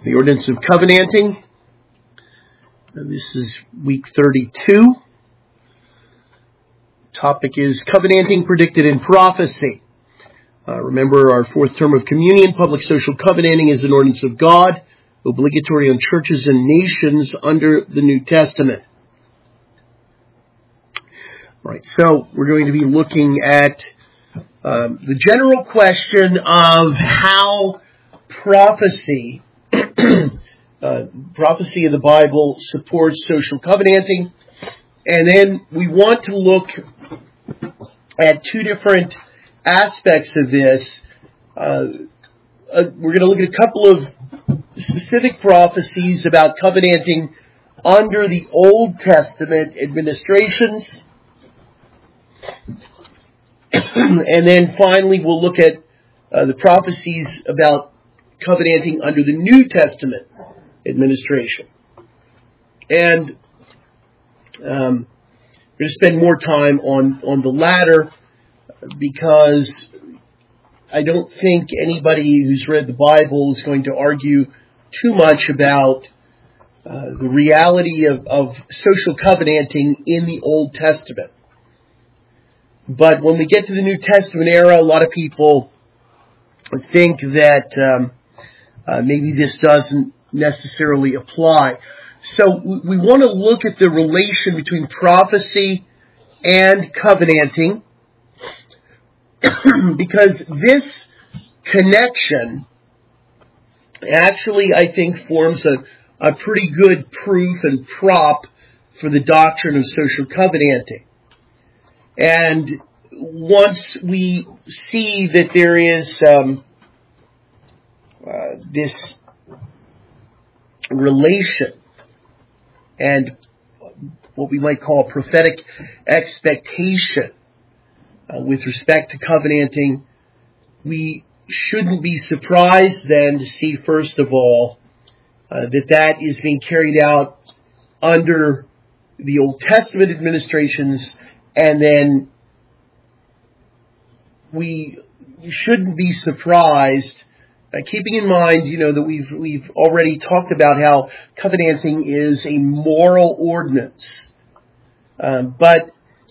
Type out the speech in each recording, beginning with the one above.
The ordinance of covenanting. This is week 32. Topic is covenanting predicted in prophecy. Remember our fourth term of communion. Public social covenanting is an ordinance of God, obligatory on churches and nations under the New Testament. All right, so we're going to be looking at the general question of how prophecy of the Bible supports social covenanting. And then we want to look at two different aspects of this. We're going to look at a couple of specific prophecies about covenanting under the Old Testament administrations. And then finally we'll look at the prophecies about covenanting under the New Testament administration. And we're going to spend more time on the latter because I don't think anybody who's read the Bible is going to argue too much about the reality of social covenanting in the Old Testament. But when we get to the New Testament era, a lot of people think that maybe this doesn't necessarily apply. So we want to look at the relation between prophecy and covenanting because this connection actually, I think, forms a pretty good proof and prop for the doctrine of social covenanting. And once we see that there is this relation and what we might call prophetic expectation with respect to covenanting, we shouldn't be surprised then to see, first of all, that is being carried out under the Old Testament administrations. And then we shouldn't be surprised, keeping in mind, that we've already talked about how covenanting is a moral ordinance. But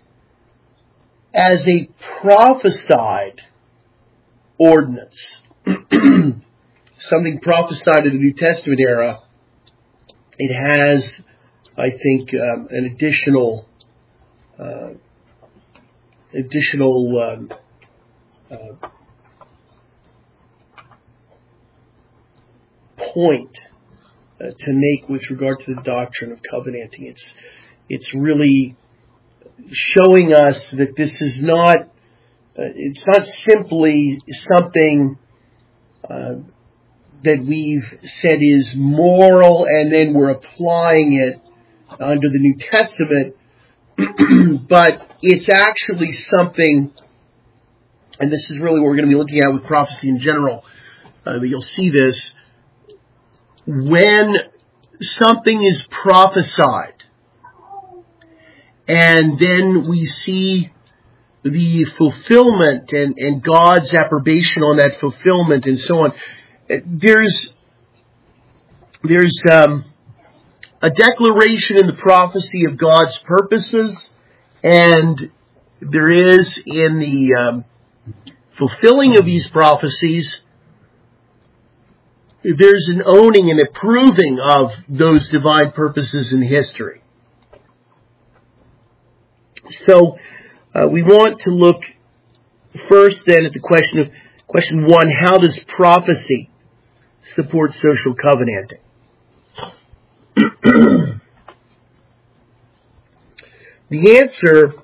as a prophesied ordinance, something prophesied in the New Testament era, it has, I think, an additional point to make with regard to the doctrine of covenanting. It's really showing us that this is not, it's not simply something that we've said is moral and then we're applying it under the New Testament, but it's actually something, and this is really what we're going to be looking at with prophecy in general, but you'll see this, when something is prophesied, and then we see the fulfillment and God's approbation on that fulfillment and so on, there's a declaration in the prophecy of God's purposes, and there is in the fulfilling of these prophecies, there's an owning and approving of those divine purposes in history. So we want to look first then at the question one, how does prophecy support social covenanting? The answer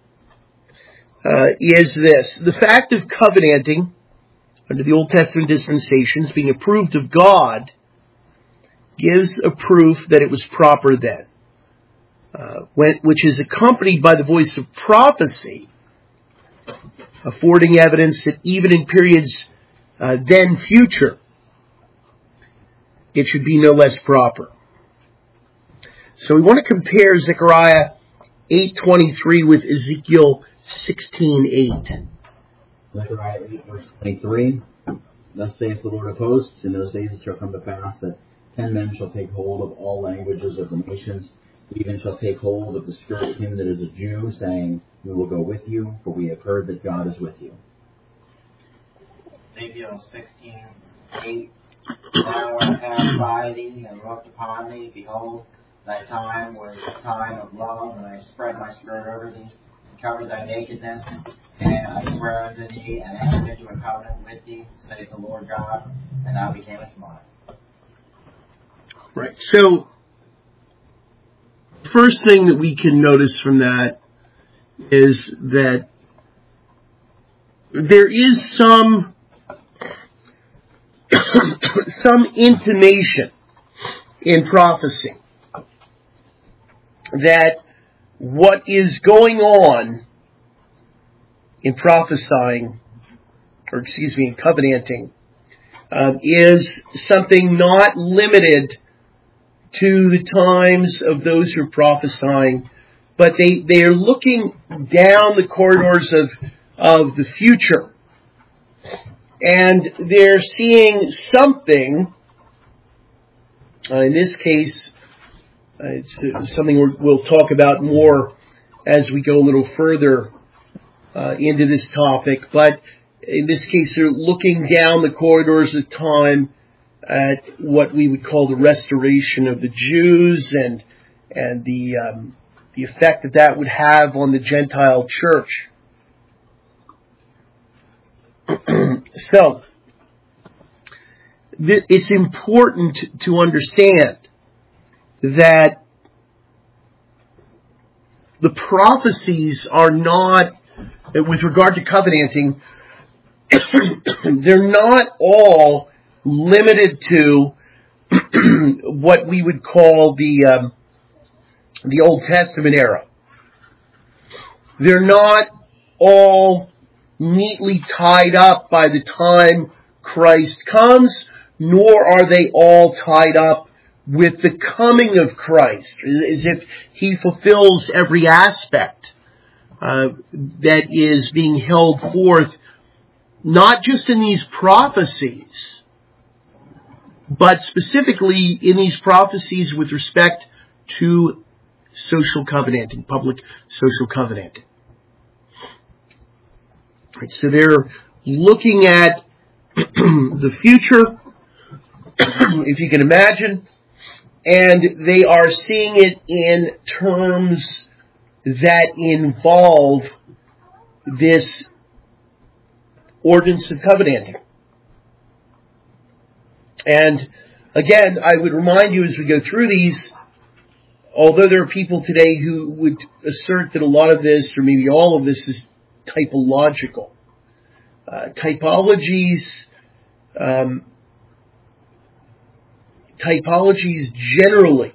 is this. The fact of covenanting under the Old Testament dispensations being approved of God gives a proof that it was proper then, which is accompanied by the voice of prophecy, affording evidence that even in periods then future, it should be no less proper. So we want to compare Zechariah 8:23 with Ezekiel 16:8. Zechariah 8, verse 23. Thus saith the Lord of hosts, in those days it shall come to pass that 10 men shall take hold of all languages of the nations, even shall take hold of the spirit of him that is a Jew, saying, we will go with you, for we have heard that God is with you. Ezekiel 16:8. Now when I passed by thee and looked upon thee, behold, thy time was a time of love, and I spread my spirit over thee, and covered thy nakedness, and I swear unto thee, and entered into a covenant with thee, saith the Lord God, and thou becamest mine. Right. So, first thing that we can notice from that is that there is some intimation in prophecy that what is going on in prophesying, in covenanting, is something not limited to the times of those who are prophesying, but they are looking down the corridors of the future. And they're seeing something, in this case, it's something we'll talk about more as we go a little further into this topic, but in this case they're looking down the corridors of time at what we would call the restoration of the Jews and the effect that would have on the Gentile church. So, it's important to understand that the prophecies are not, with regard to covenanting, they're not all limited to what we would call the Old Testament era. They're not all neatly tied up by the time Christ comes, nor are they all tied up with the coming of Christ, as if he fulfills every aspect that is being held forth, not just in these prophecies, but specifically in these prophecies with respect to social covenanting, public social covenanting. Right, so they're looking at the future, if you can imagine, and they are seeing it in terms that involve this ordinance of covenanting. And again, I would remind you as we go through these, although there are people today who would assert that a lot of this, or maybe all of this, is typological. Typologies generally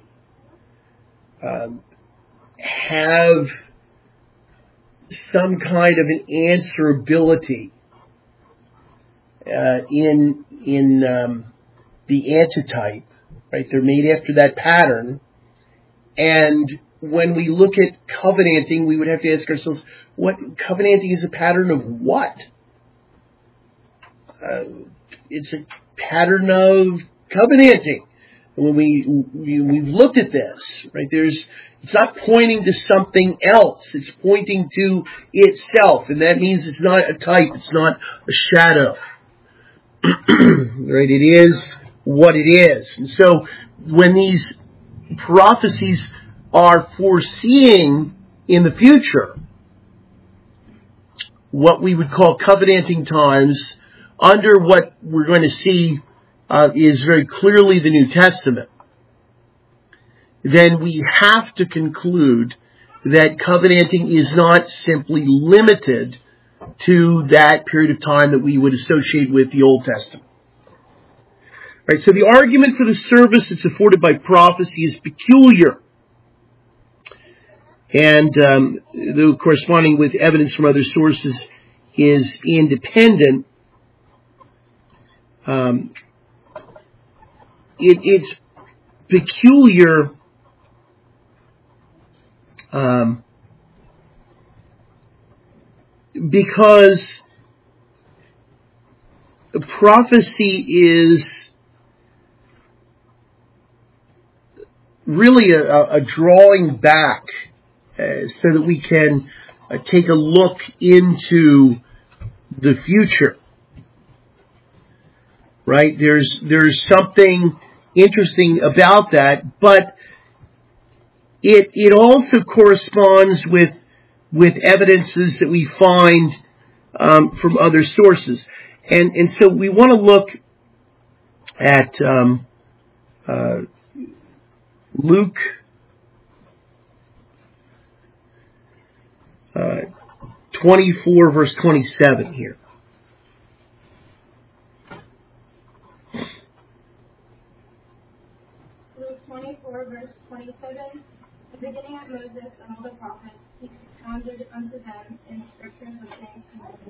have some kind of an answerability in the antitype, right? They're made after that pattern, and when we look at covenanting, we would have to ask ourselves, what covenanting is a pattern of what? It's a pattern of covenanting. When we've looked at this, right, it's not pointing to something else. It's pointing to itself, and that means it's not a type. It's not a shadow. Right? It is what it is. And so, when these prophecies are foreseeing in the future what we would call covenanting times, under what we're going to see is very clearly the New Testament, then we have to conclude that covenanting is not simply limited to that period of time that we would associate with the Old Testament. Right, so the argument for the service that's afforded by prophecy is peculiar, and the corresponding with evidence from other sources is independent. It's peculiar because prophecy is really a drawing back so that we can take a look into the future. Right? There's something interesting about that, but it also corresponds with evidences that we find from other sources. And so we want to look at Luke 24 verse 27 here. Luke 24 verse 27, beginning at Moses and all the prophets, he expounded unto them in the scriptures of things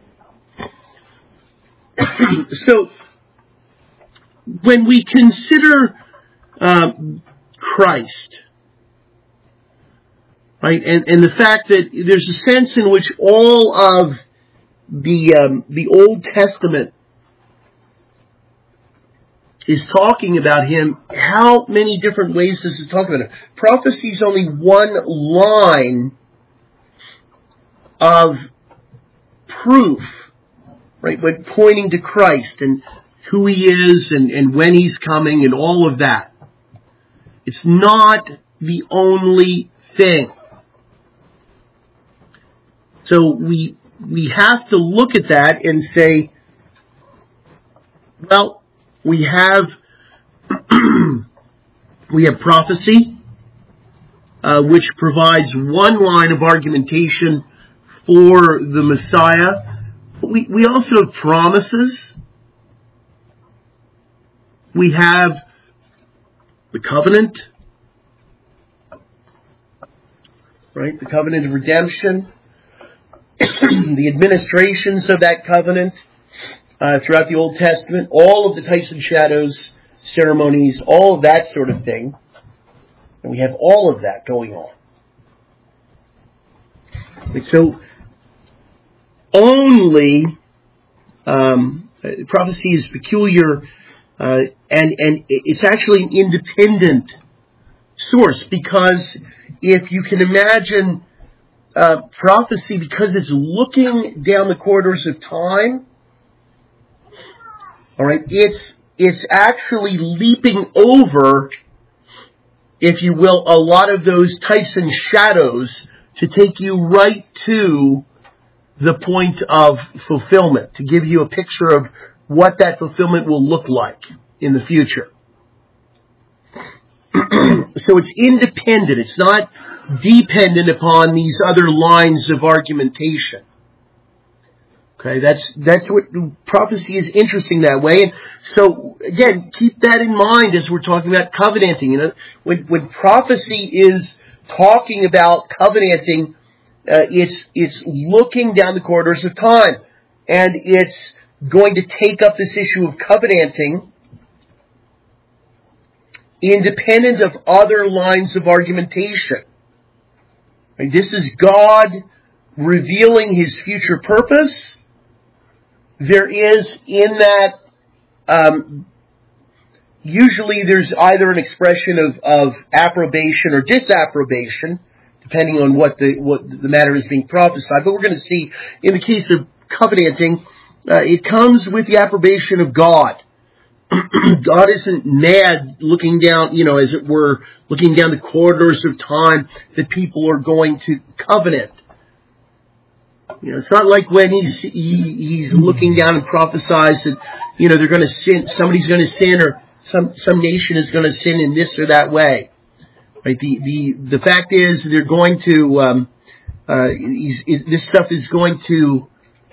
concerning himself. So, when we consider Christ, right, and the fact that there's a sense in which all of the Old Testament is talking about him, how many different ways this is talking about him? Prophecy is only one line of proof, right, but pointing to Christ and who he is and when he's coming and all of that. It's not the only thing. So we have to look at that and say, well, we have prophecy, which provides one line of argumentation for the Messiah. We also have promises. We have the covenant, right? The covenant of redemption, the administrations of that covenant throughout the Old Testament, all of the types and shadows, ceremonies, all of that sort of thing. And we have all of that going on. And so, only prophecy is peculiar, and it's actually an independent source, because if you can imagine prophecy, because it's looking down the corridors of time, all right, it's actually leaping over, if you will, a lot of those types and shadows to take you right to the point of fulfillment, to give you a picture of what that fulfillment will look like in the future. So it's independent. It's not dependent upon these other lines of argumentation. Okay, that's what prophecy is interesting that way. And so again, keep that in mind as we're talking about covenanting. You know, when prophecy is talking about covenanting, it's looking down the corridors of time, and it's going to take up this issue of covenanting independent of other lines of argumentation. Right? This is God revealing his future purpose. There is in that, usually there's either an expression of approbation or disapprobation, depending on what the matter is being prophesied. But we're going to see, in the case of covenanting, it comes with the approbation of God. God isn't mad looking down, as it were, looking down the corridors of time that people are going to covenant. It's not like when he's looking down and prophesies that, they're going to sin, somebody's going to sin, or some nation is going to sin in this or that way. Right? The fact is, they're going to, this stuff is going to,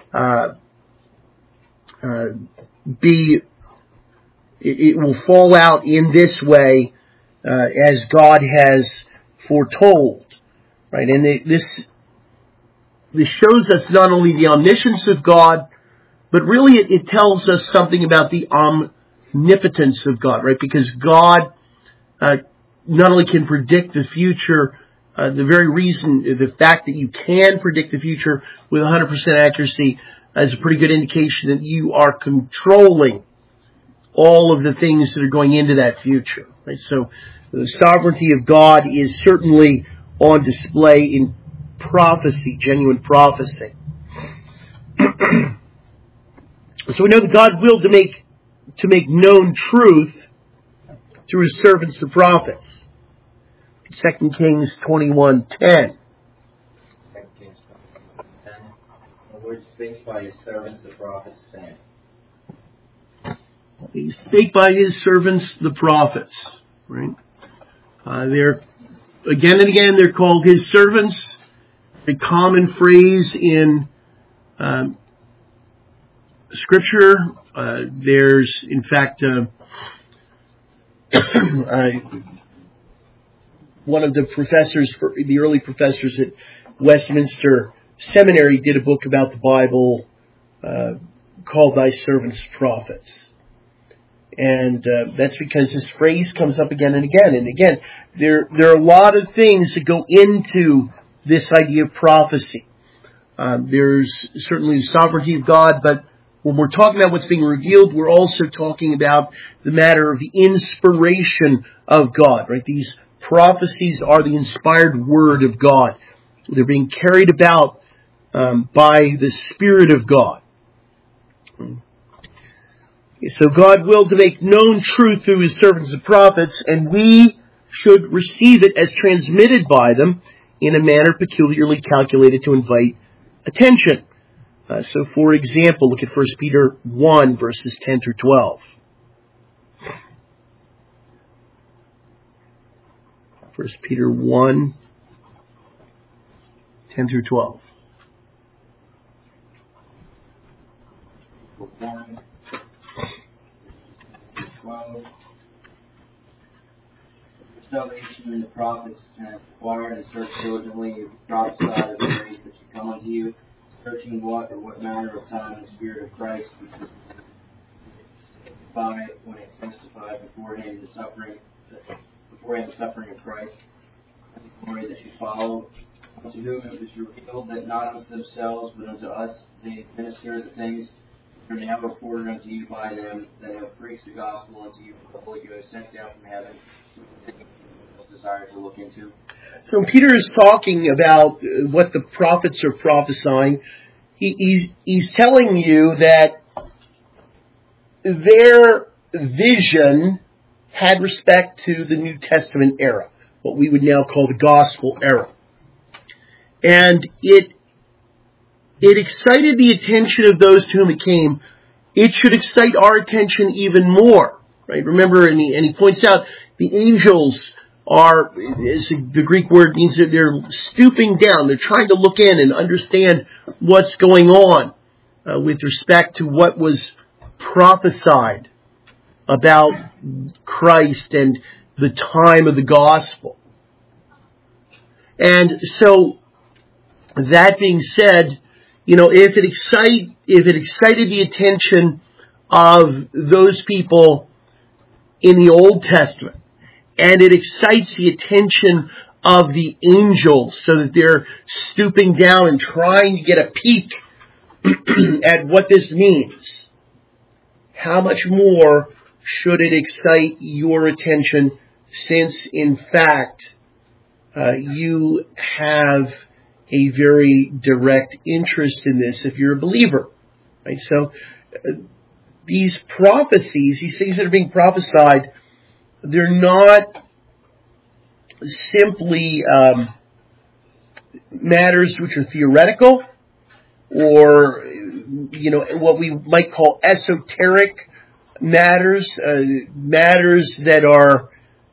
it will fall out in this way, as God has foretold. Right? And this shows us not only the omniscience of God, but really it tells us something about the omnipotence of God, right? Because God not only can predict the future, the fact that you can predict the future with 100% accuracy is a pretty good indication that you are controlling all of the things that are going into that future, right? So The sovereignty of God is certainly on display in prophecy, genuine prophecy. So we know that God willed to make known truth through His servants, the prophets. 2 Kings 21:10. 2 Kings 21:10. The Lord spake by His servants, the prophets, saying. He spake by His servants, the prophets. Right? They're again and again they're called His servants. A common phrase in Scripture. There's, in fact, one of the professors, the early professors at Westminster Seminary, did a book about the Bible called "Thy Servants Prophets," and that's because this phrase comes up again and again. And again, there are a lot of things that go into this idea of prophecy. There's certainly the sovereignty of God, but when we're talking about what's being revealed, we're also talking about the matter of the inspiration of God, right? These prophecies are the inspired word of God. They're being carried about by the Spirit of God. So God willed to make known truth through His servants the prophets, and we should receive it as transmitted by them in a manner peculiarly calculated to invite attention. So, for example, look at 1 Peter 1, verses 10 through 12. 1 Peter 1, 10 through 12. 1, 12. Salvation and the prophets have inquired and searched diligently, prophesied of the grace that should come unto you, searching what or what manner of time the Spirit of Christ, which was by when it testified beforehand the suffering of Christ, and the glory that should follow, unto whom it was revealed that not unto themselves but unto us they administer the things that are now reported unto you by them that have preached the gospel unto you with the Holy Ghost sent down from heaven, which they desire to look into. So when Peter is talking about what the prophets are prophesying, he's telling you that their vision had respect to the New Testament era, what we would now call the gospel era. And it excited the attention of those to whom it came. It should excite our attention even more, right? Remember, and he points out the angels are, as the Greek word means, that they're stooping down. They're trying to look in and understand what's going on with respect to what was prophesied about Christ and the time of the gospel. And so, that being said, if it excited the attention of those people in the Old Testament, and it excites the attention of the angels so that they're stooping down and trying to get a peek at what this means, how much more should it excite your attention, since in fact you have a very direct interest in this if you're a believer, right? So these prophecies, these things that are being prophesied, they're not simply matters which are theoretical or what we might call esoteric matters, matters that are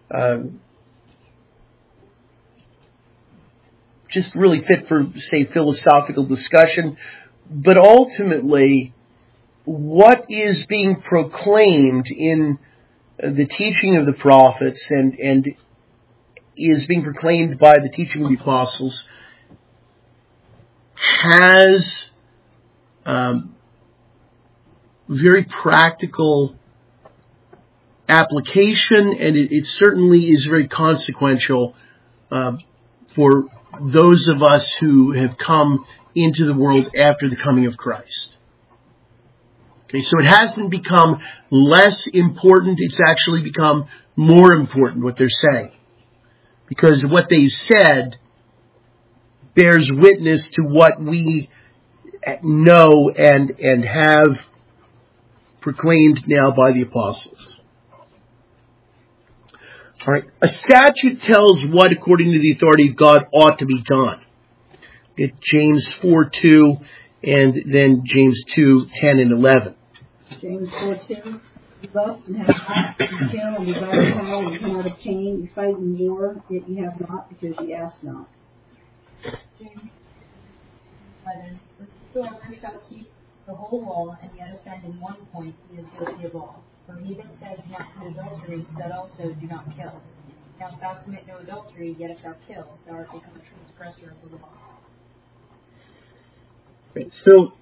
just really fit for, say, philosophical discussion. But ultimately, what is being proclaimed in the teaching of the prophets and is being proclaimed by the teaching of the apostles has very practical application, and it certainly is very consequential for those of us who have come into the world after the coming of Christ. Okay, so it hasn't become less important, it's actually become more important what they're saying. because what they've said bears witness to what we know and have proclaimed now by the apostles. All right. A statute tells what, according to the authority of God, ought to be done. Get James 4:2 and then James 2:10 and 11. James 4:2. You lust and have not, you kill and desire power and come out of pain. You fight in war, yet you have not because you ask not. James 11. Whosoever shall keep the whole law and yet offend in one point, he is guilty of all. For he that said, do not commit adultery, said also, do not kill. Now if thou commit no adultery, yet if thou kill, thou art become a transgressor of the law. Right, so,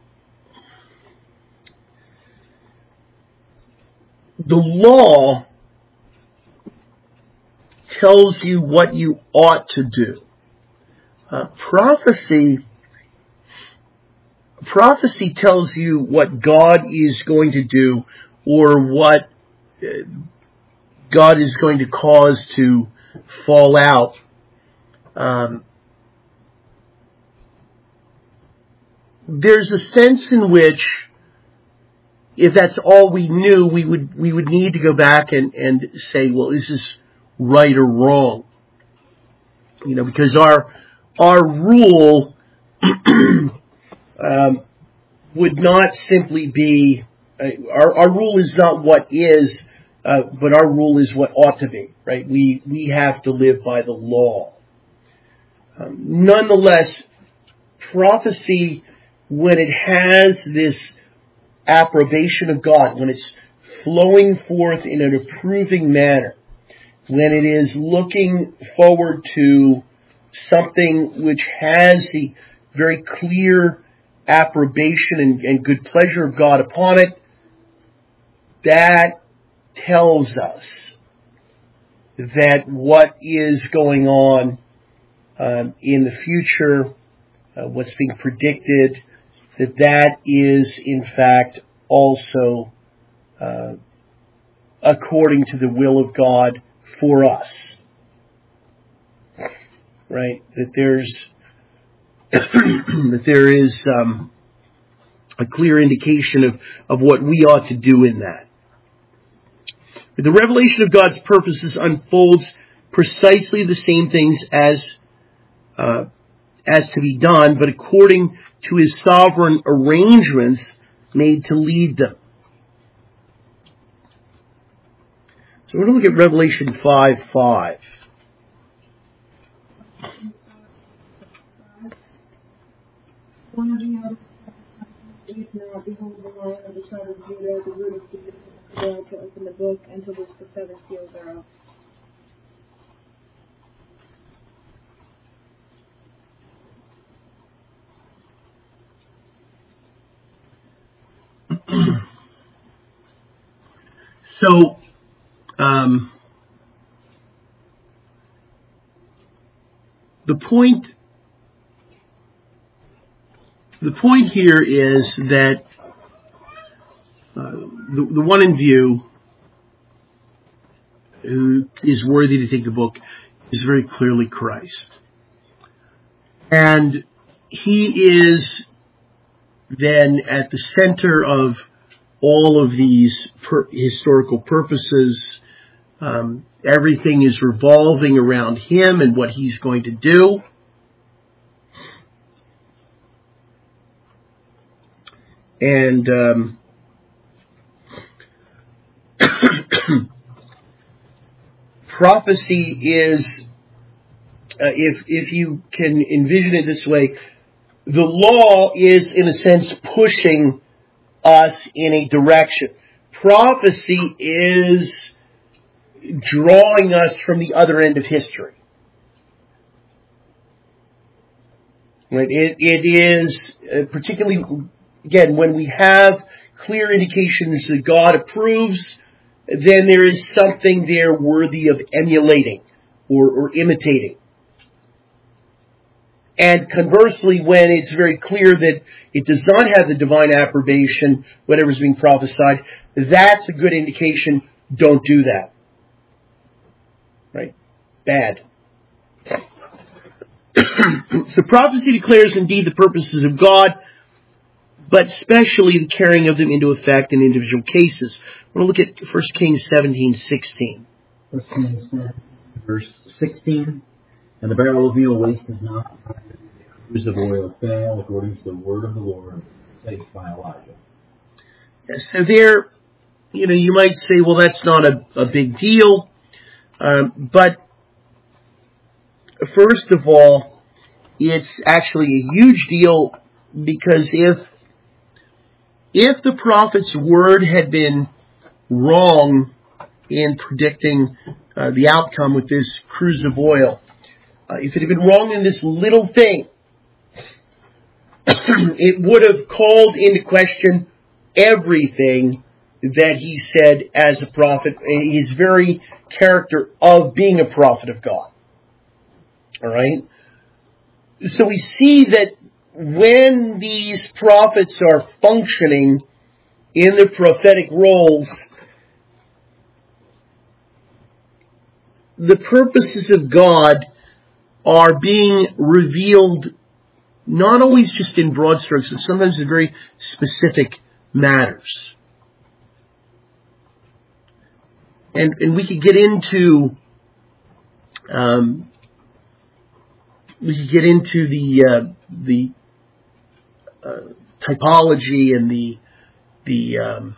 the law tells you what you ought to do. Prophecy tells you what God is going to do, or what God is going to cause to fall out. There's a sense in which, if that's all we knew, we would need to go back and say, well, is this right or wrong? Because our rule would not simply be, our rule is not what is, but our rule is what ought to be, right? We have to live by the law. Nonetheless, prophecy, when it has this approbation of God, when it's flowing forth in an approving manner, when it is looking forward to something which has the very clear approbation and good pleasure of God upon it, that tells us that what is going on in the future, what's being predicted, that is in fact also according to the will of God for us. Right? That there is a clear indication of what we ought to do in that. The revelation of God's purposes unfolds precisely the same things as to be done, but according to His sovereign arrangements made to lead them. So we're going to look at Revelation 5:5. One of the now, behold, the Lion of the tribe of Judah, the root of David, to open the book and to loose the seven seals thereof. So, the point here is that the one in view who is worthy to take the book is very clearly Christ. And He is then at the center of all of these historical purposes. Everything is revolving around Him and what He's going to do. And prophecy is, if you can envision it this way, the law is, in a sense, pushing us in a direction. Prophecy is drawing us from the other end of history. Right? It is particularly, again, when we have clear indications that God approves, then there is something there worthy of emulating or imitating. And conversely, when it's very clear that it does not have the divine approbation, whatever is being prophesied, that's a good indication. Don't do that. Right? Bad. So prophecy declares indeed the purposes of God, but especially the carrying of them into effect in individual cases. I want to look at 1 Kings 17:16. 1 Kings 7, verse 16. And the barrel of meal wasteth not, the cruse of oil fail, according to the word of the Lord, spake by Elijah. Yes, so there, you might say, well, that's not a big deal. But first of all, it's actually a huge deal, because if the prophet's word had been wrong in predicting the outcome with this cruse of oil, if it had been wrong in this little thing, it would have called into question everything that he said as a prophet, his very character of being a prophet of God. All right? So we see that when these prophets are functioning in their prophetic roles, the purposes of God are being revealed not always just in broad strokes, but sometimes in very specific matters. And we could get into the typology and the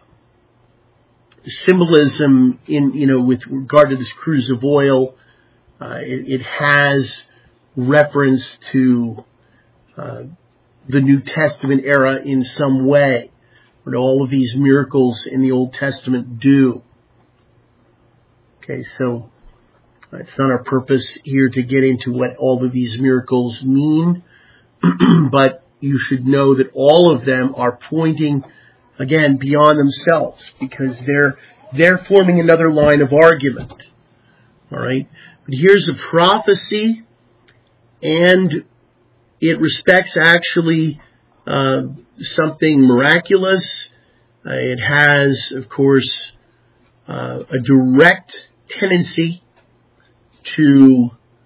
symbolism in with regard to this cruse of oil. It has reference to the New Testament era in some way, what all of these miracles in the Old Testament do. Okay, so it's not our purpose here to get into what all of these miracles mean, but you should know that all of them are pointing, again, beyond themselves, because they're forming another line of argument. All right, but here's a prophecy, and it respects actually something miraculous. It has, of course, a direct tendency to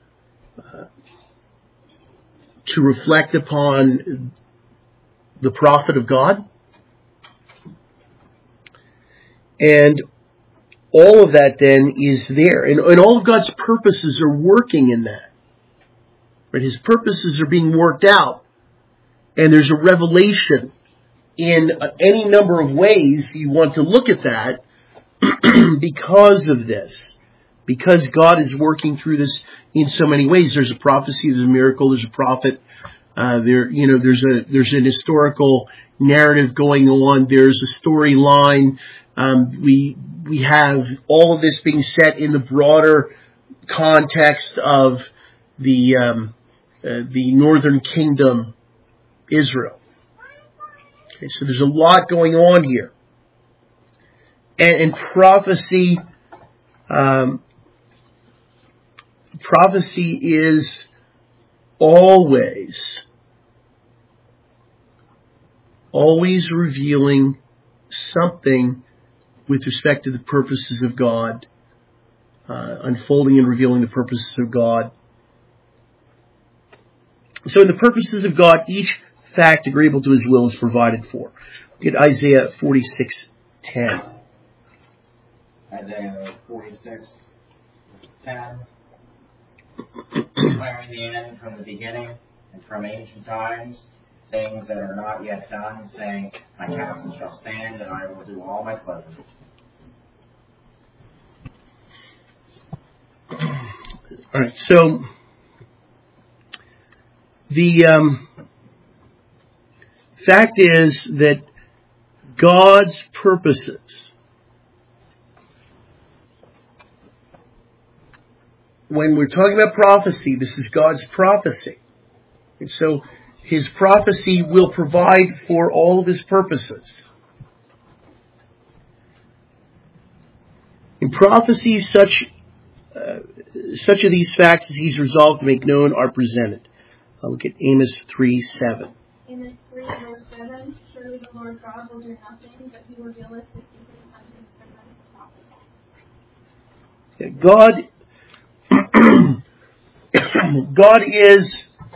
reflect upon the prophet of God. And all of that then is there. And all of God's purposes are working in that. Right? His purposes are being worked out. And there's a revelation in any number of ways you want to look at that because of this. Because God is working through this in so many ways. There's a prophecy, there's a miracle, there's a prophet. There's an historical narrative going on. There's a storyline. We have all of this being set in the broader context of the northern kingdom, Israel. Okay, so there's a lot going on here, and prophecy. Prophecy is always revealing something with respect to the purposes of God, unfolding and revealing the purposes of God. So in the purposes of God, each fact agreeable to His will is provided for. Look at Isaiah 46:10. Isaiah 46:10. Declaring the end from the beginning and from ancient times, things that are not yet done, saying, my counsel shall stand, and I will do all my pleasure. All right, so the fact is that God's purposes, when we're talking about prophecy, this is God's prophecy. And so His prophecy will provide for all of His purposes. In prophecy, such of these facts as He's resolved to make known are presented. I'll look at Amos 3:7. Amos 3, verse 7, surely the Lord God will do nothing, but He revealeth His secrets unto His servants the prophets. God is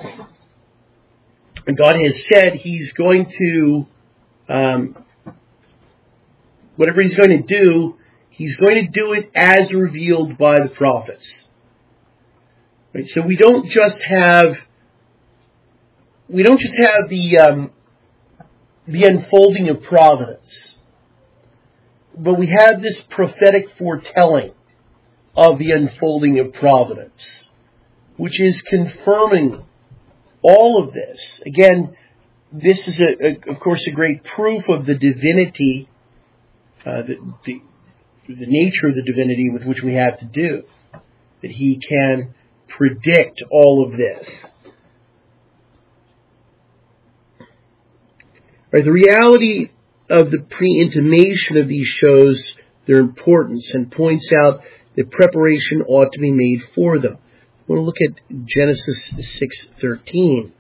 And God has said He's going to, whatever He's going to do, He's going to do it as revealed by the prophets. Right? So we don't just have the unfolding of providence, but we have this prophetic foretelling of the unfolding of providence, which is confirming all of this. Again, this is, of course, a great proof of the divinity, the nature of the divinity with which we have to do, that He can predict all of this. Right, the reality of the pre-intimation of these shows their importance and points out that preparation ought to be made for them. I want to look at Genesis 6:13.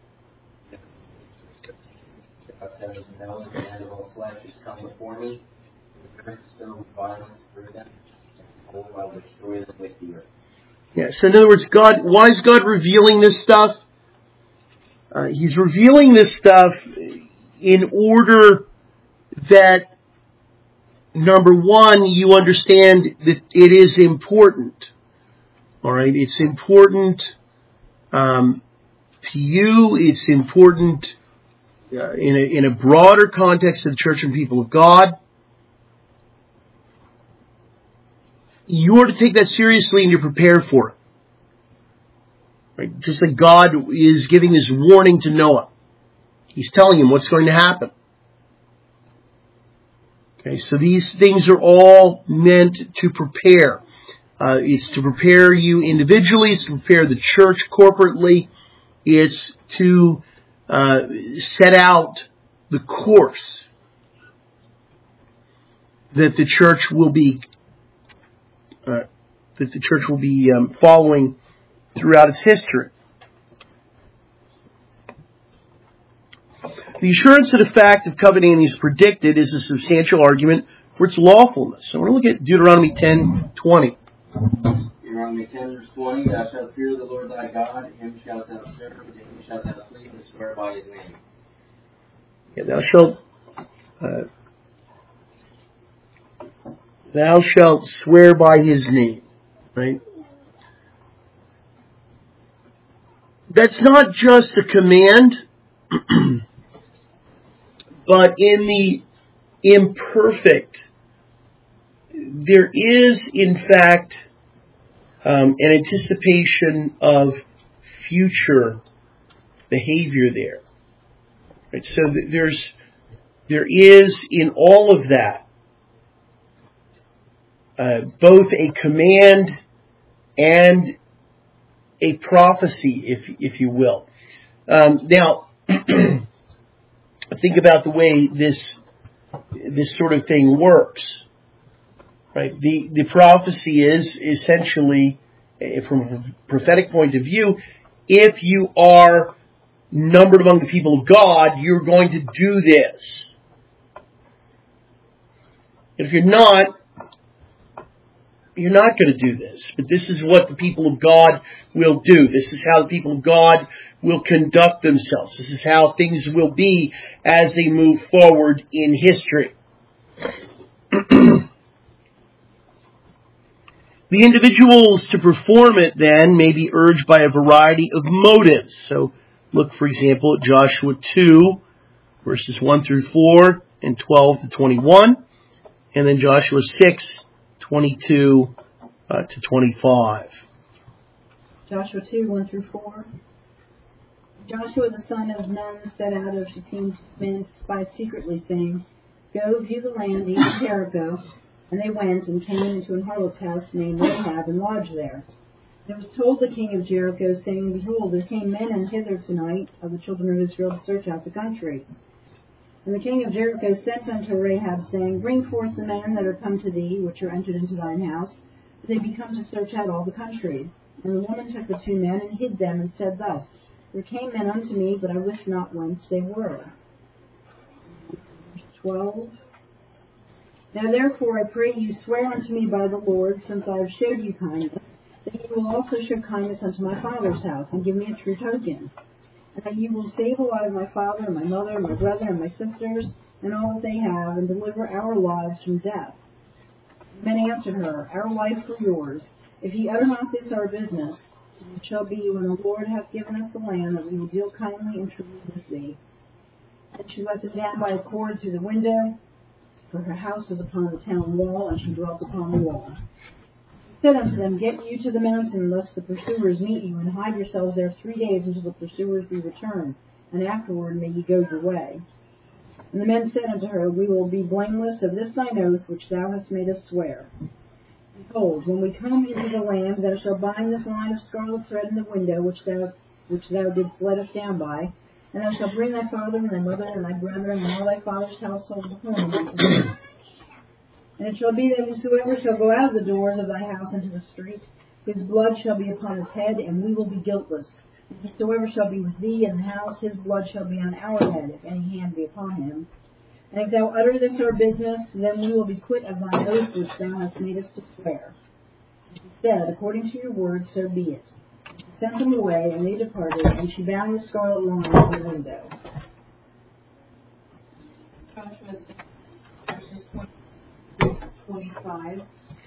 God says, "No, the end of all flesh is come before me. The earth is filled with violence through them. And behold, I will destroy them with the earth." Yeah, so in other words, why is God revealing this stuff? He's revealing this stuff in order that, number one, you understand that it is important. All right, it's important to you. It's important in a broader context of the church and people of God. You are to take that seriously and you're prepared for it. Right? Just like God is giving this warning to Noah. He's telling him what's going to happen. Okay, so these things are all meant to prepare. It's to prepare you individually. It's to prepare the church corporately. It's to set out the course that the church will be following throughout its history. The assurance that a fact of covenanting is predicted is a substantial argument for its lawfulness. So we're going to look at Deuteronomy 10:20. Deuteronomy 10, verse 20, "Thou shalt fear the Lord thy God, him shalt thou serve, and to him shalt thou cleave and swear by his name." Yeah, thou shalt swear by his name. Right? That's not just a command, but in the imperfect, there is, in fact, an anticipation of future behavior there. Right? So there is in all of that both a command and a prophecy, if you will. Now, think about the way this sort of thing works. Right? The prophecy is essentially, from a prophetic point of view, if you are numbered among the people of God, you're going to do this. And if you're not going to do this. But this is what the people of God will do. This is how the people of God will conduct themselves. This is how things will be as they move forward in history. The individuals to perform it then may be urged by a variety of motives. So look, for example, at Joshua 2, verses 1 through 4 and 12 to 21. And then Joshua 6, 22 to 25. Joshua 2, 1 through 4. Joshua the son of Nun set out of Shittim's men to spy secretly, saying, "Go view the land east of Jericho." And they went and came into an harlot's house named Rahab and lodged there. And it was told the king of Jericho, saying, "Behold, there came men in hither tonight of the children of Israel to search out the country." And the king of Jericho sent unto Rahab, saying, "Bring forth the men that are come to thee, which are entered into thine house, for they be come to search out all the country." And the woman took the 2 men and hid them, and said thus, "There came men unto me, but I wist not whence they were." 12. "Now therefore I pray you, swear unto me by the Lord, since I have showed you kindness, that you will also show kindness unto my father's house, and give me a true token. and that you will save alive my father and my mother and my brother and my sisters and all that they have, and deliver our lives from death. The men answered her, Our life for yours. If ye utter not this our business, it shall be when the Lord hath given us the land that we will deal kindly and truly with thee. And she let them down by a cord through the window, for her house was upon the town wall, and she dwelt upon the wall. She said unto them, Get you to the mountain, lest the pursuers meet you, and hide yourselves there 3 days until the pursuers be returned, and afterward may ye go your way. And the men said unto her, We will be blameless of this thine oath which thou hast made us swear. Behold, when we come into the land, thou shalt bind this line of scarlet thread in the window which thou didst let us down by, and thou shalt bring thy father and thy mother and thy brethren and all thy father's household before me. And it shall be that whosoever shall go out of the doors of thy house into the street, his blood shall be upon his head, and we will be guiltless. And whosoever shall be with thee in the house, his blood shall be on our head, if any hand be upon him. And if thou utter this our business, then we will be quit of thine oath which thou hast made us to swear. And she said, According to your word, so be it. And she sent them away, and they departed, and she bound the scarlet line in the window. Joshua 6, verses 25.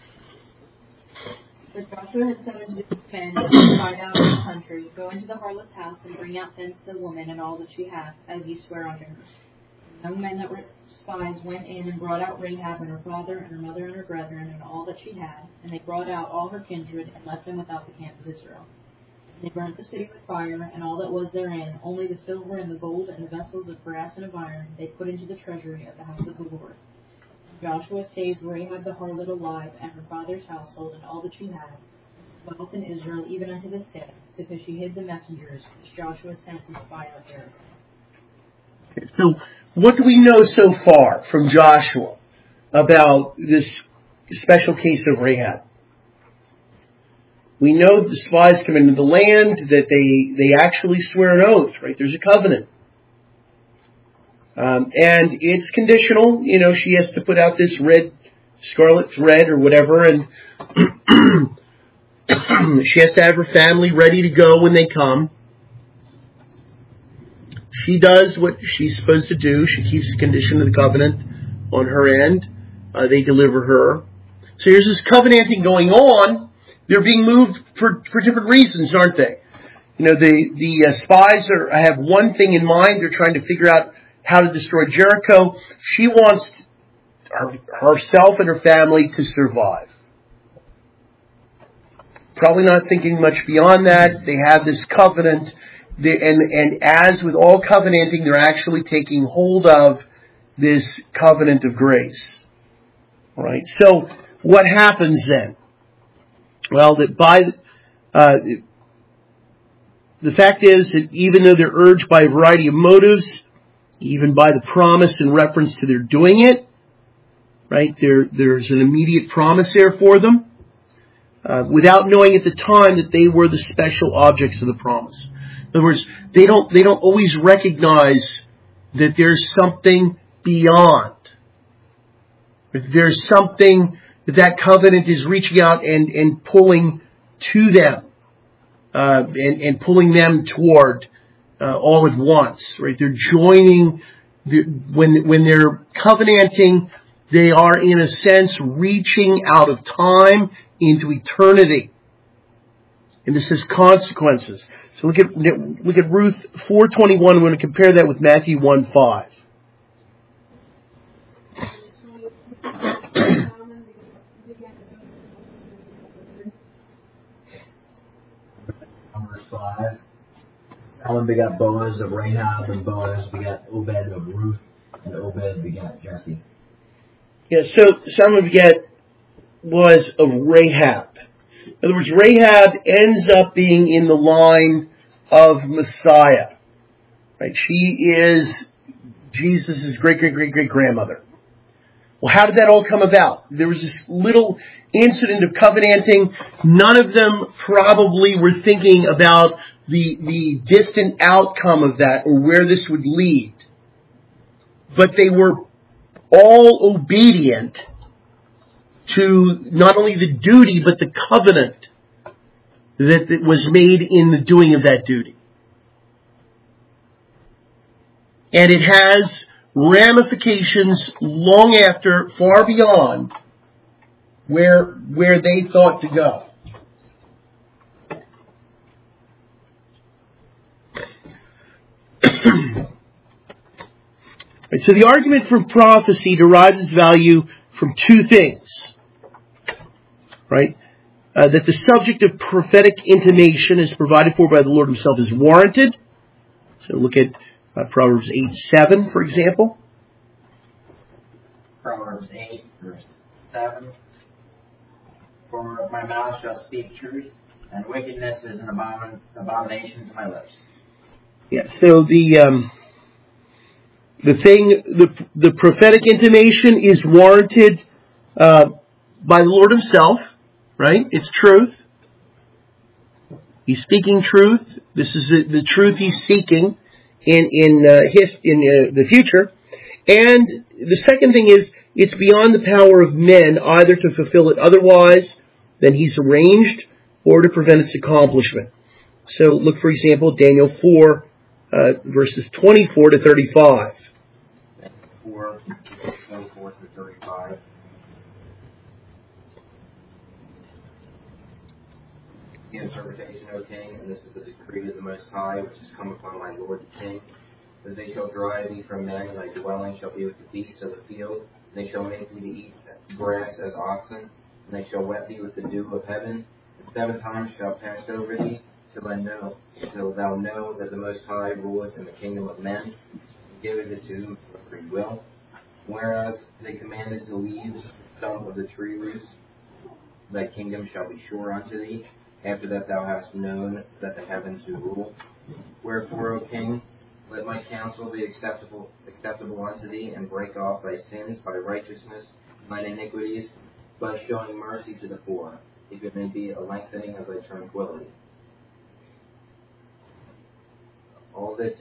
But Joshua had summoned his men and cried out in the country, Go into the harlot's house, and bring out thence the woman and all that she hath, as ye swear unto her. Young men that were spies went in and brought out Rahab and her father and her mother and her brethren and all that she had, and they brought out all her kindred and left them without the camp of Israel. And they burnt the city with fire and all that was therein, only the silver and the gold and the vessels of brass and of iron they put into the treasury of the house of the Lord. And Joshua saved Rahab the harlot alive and her father's household and all that she had, dwelt in Israel even unto this day, because she hid the messengers which Joshua sent to spy out Jericho. So, what do we know so far from Joshua about this special case of Rahab? We know the spies come into the land, that they actually swear an oath, right? There's a covenant. And it's conditional. You know, she has to put out this red scarlet thread or whatever, and she has to have her family ready to go when they come. She does what she's supposed to do. She keeps the condition of the covenant on her end. They deliver her. So here's this covenanting going on. They're being moved for different reasons, aren't they? You know, the spies have one thing in mind. They're trying to figure out how to destroy Jericho. She wants herself and her family to survive. Probably not thinking much beyond that. They have this covenant. And as with all covenanting, they're actually taking hold of this covenant of grace. All right. So what happens then? Well, the fact is that even though they're urged by a variety of motives, even by the promise in reference to their doing it, right? There's an immediate promise there for them, without knowing at the time that they were the special objects of the promise. In other words, they don't always recognize that there's something beyond. There's something that covenant is reaching out and pulling to them, and pulling them toward all at once. Right? They're joining. When they're covenanting, they are in a sense reaching out of time into eternity. And this has consequences. So look at Ruth 4:21. We're going to compare that with Matthew 1:5. Verse 5. Salmon begat Boaz of Rahab, and Boaz begat Obed of Ruth, and Obed begat Jesse. Yeah, so Salmon begat was of Rahab. In other words, Rahab ends up being in the line of Messiah. Right? She is Jesus' great-great-great-great-grandmother. Well, how did that all come about? There was this little incident of covenanting. None of them probably were thinking about the distant outcome of that or where this would lead. But they were all obedient to not only the duty, but the covenant that was made in the doing of that duty. And it has ramifications long after, far beyond where they thought to go. So the argument for prophecy derives its value from two things, right? That the subject of prophetic intimation is provided for by the Lord himself is warranted. So look at Proverbs 8:7, for example. Proverbs 8, verse 7. For my mouth shall speak truth, and wickedness is an abomination to my lips. Yeah, so the prophetic intimation is warranted by the Lord himself, right? It's truth. He's speaking truth. This is the truth he's seeking in the future. And the second thing is, it's beyond the power of men either to fulfill it otherwise than he's arranged or to prevent its accomplishment. So look, for example, Daniel 4, verses 24 to 35. 4, 24 to 35. The interpretation, O king, and this is the decree of the Most High, which has come upon my lord the king, that they shall drive thee from men, and thy dwelling shall be with the beasts of the field, and they shall make thee to eat grass as oxen, and they shall wet thee with the dew of heaven, and 7 times shall pass over thee, till thou know that the Most High ruleth in the kingdom of men, and giveth it to whom he will. Whereas they commanded to leave the stump of the tree roots, thy kingdom shall be sure unto thee, after that thou hast known that the heavens do rule. Wherefore, O king, let my counsel be acceptable unto thee, and break off thy sins by righteousness, and thine iniquities by showing mercy to the poor, if it may be a lengthening of thy tranquility. All this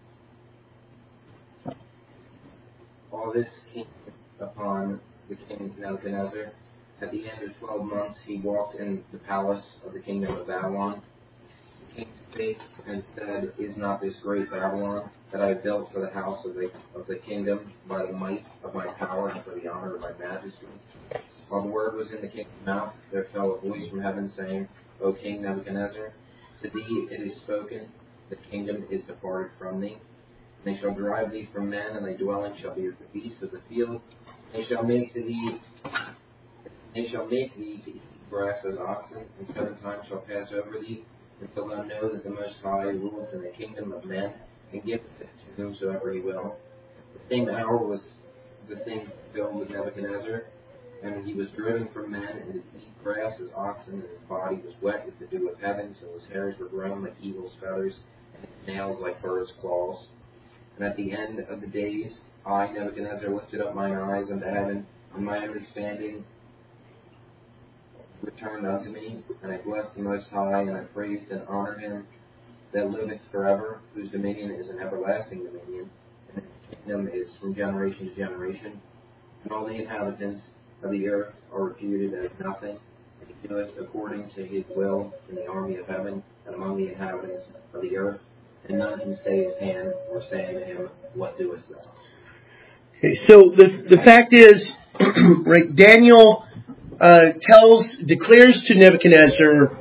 came upon the king Nebuchadnezzar. At the end of 12 months, he walked in the palace of the kingdom of Babylon. The king spake and said, Is not this great Babylon that I built for the house of the kingdom by the might of my power and for the honor of my majesty? While the word was in the king's mouth, there fell a voice from heaven saying, O king Nebuchadnezzar, to thee it is spoken, the kingdom is departed from thee. And they shall drive thee from men, and thy dwelling shall be with the beasts of the field. They shall make thee to eat grass as oxen, and 7 times shall pass over thee, until thou know that the Most High ruleth in the kingdom of men, and giveth it to whomsoever he will. The same hour was the thing filled with Nebuchadnezzar, and he was driven from men, and did eat grass as oxen, and his body was wet with the dew of heaven, till his hairs were grown like eagle's feathers, and his nails like birds' claws. And at the end of the days, I, Nebuchadnezzar, lifted up mine eyes unto heaven, and my understanding returned unto me, and I blessed the Most High, and I praised and honored him that liveth forever, whose dominion is an everlasting dominion, and his kingdom is from generation to generation. And all the inhabitants of the earth are reputed as nothing, and he doeth according to his will in the army of heaven and among the inhabitants of the earth, and none can stay his hand or say unto him, What doest thou? Okay, so the fact is, right, Daniel declares to Nebuchadnezzar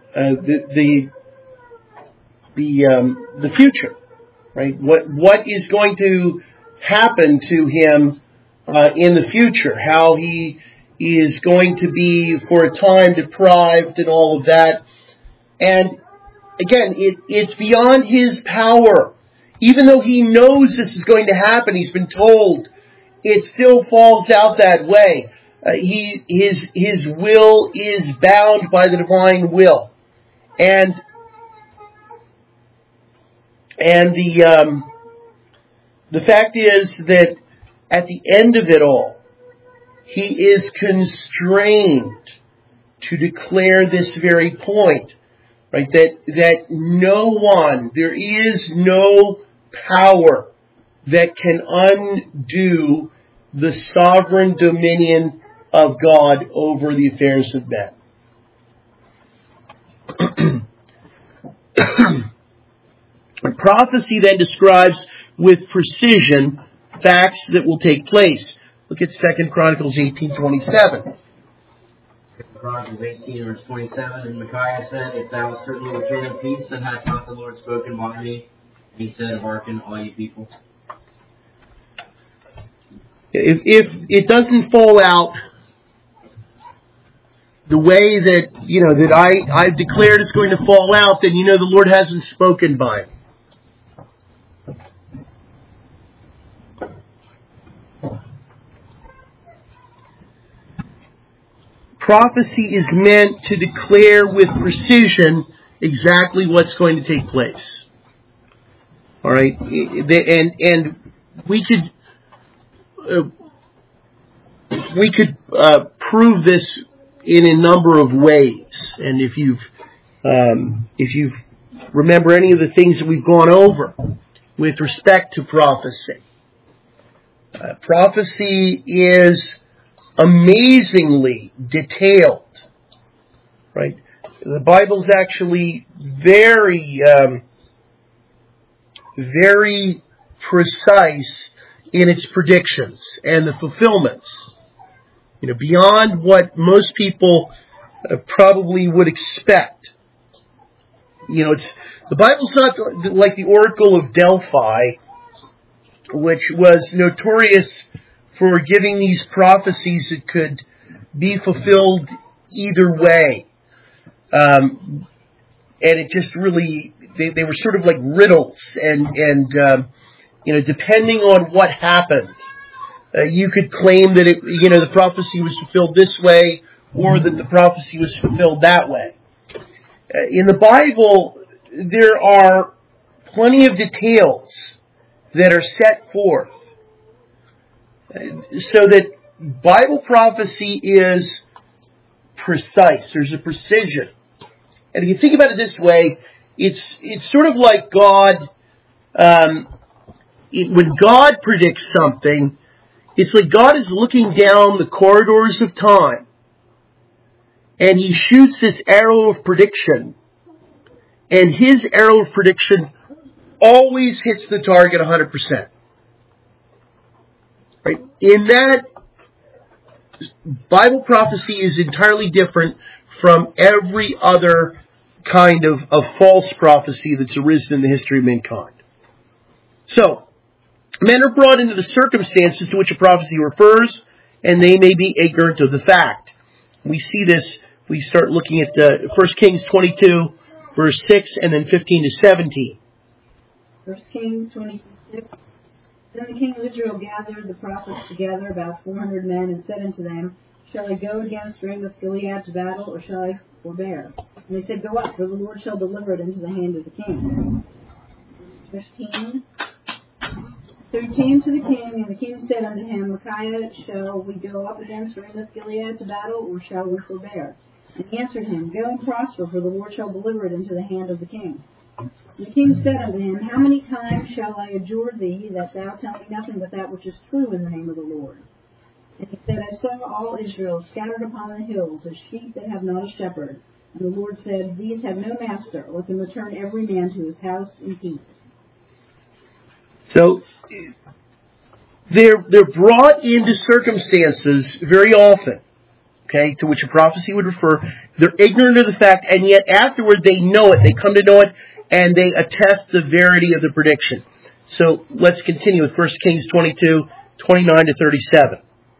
the future, right? What is going to happen to him in the future? How he is going to be for a time deprived and all of that. And again, it's beyond his power. Even though he knows this is going to happen, he's been told, it still falls out that way. His will is bound by the divine will, and the fact is that at the end of it all, he is constrained to declare this very point, right? That no one, there is no power that can undo the sovereign dominion of God over the affairs of men. Prophecy then describes with precision facts that will take place. Look at 2 Chronicles 18:27. Chronicles 18, verse 27, and Micaiah said, If thou hast certainly returned in peace, then hath not the Lord spoken by me. And he said, Hearken, all you people. If it doesn't fall out the way that, that I've declared it's going to fall out, then the Lord hasn't spoken by it. Prophecy is meant to declare with precision exactly what's going to take place. All right, and we could prove this in a number of ways. And if you remember any of the things that we've gone over with respect to prophecy, prophecy is amazingly detailed, right? The Bible's actually very precise in its predictions and the fulfillments. Beyond what most people probably would expect. The Bible's not like the Oracle of Delphi, which was notorious for giving these prophecies that could be fulfilled either way. And it just really, they were sort of like riddles, and depending on what happened, you could claim that the prophecy was fulfilled this way, or that the prophecy was fulfilled that way. In the Bible, there are plenty of details that are set forth, so that Bible prophecy is precise. There's a precision. And if you think about it this way, it's sort of like God, when God predicts something, it's like God is looking down the corridors of time, and He shoots this arrow of prediction, and His arrow of prediction always hits the target 100%. Right? In that, Bible prophecy is entirely different from every other kind of false prophecy that's arisen in the history of mankind. So, men are brought into the circumstances to which a prophecy refers, and they may be ignorant of the fact. We see this, we start looking at 1 Kings 22, verse 6, and then 15 to 17. 1 Kings 22:6. Then the king of Israel gathered the prophets together, about 400 men, and said unto them, Shall I go against Ramoth Gilead to battle, or shall I forbear? And they said, Go up, for the Lord shall deliver it into the hand of the king. 15. So he came to the king, and the king said unto him, Micaiah, shall we go up against Ramoth Gilead to battle, or shall we forbear? And he answered him, Go and prosper, for the Lord shall deliver it into the hand of the king. And the king said unto him, How many times shall I adjure thee, that thou tell me nothing but that which is true in the name of the Lord? And he said, I saw all Israel scattered upon the hills, as sheep that have not a shepherd. And the Lord said, These have no master, let them return every man to his house in peace. So, they're brought into circumstances very often, okay, to which a prophecy would refer. They're ignorant of the fact, and yet afterward they know it. They come to know it, and they attest the verity of the prediction. So let's continue with 1 Kings 22, 29 to 37.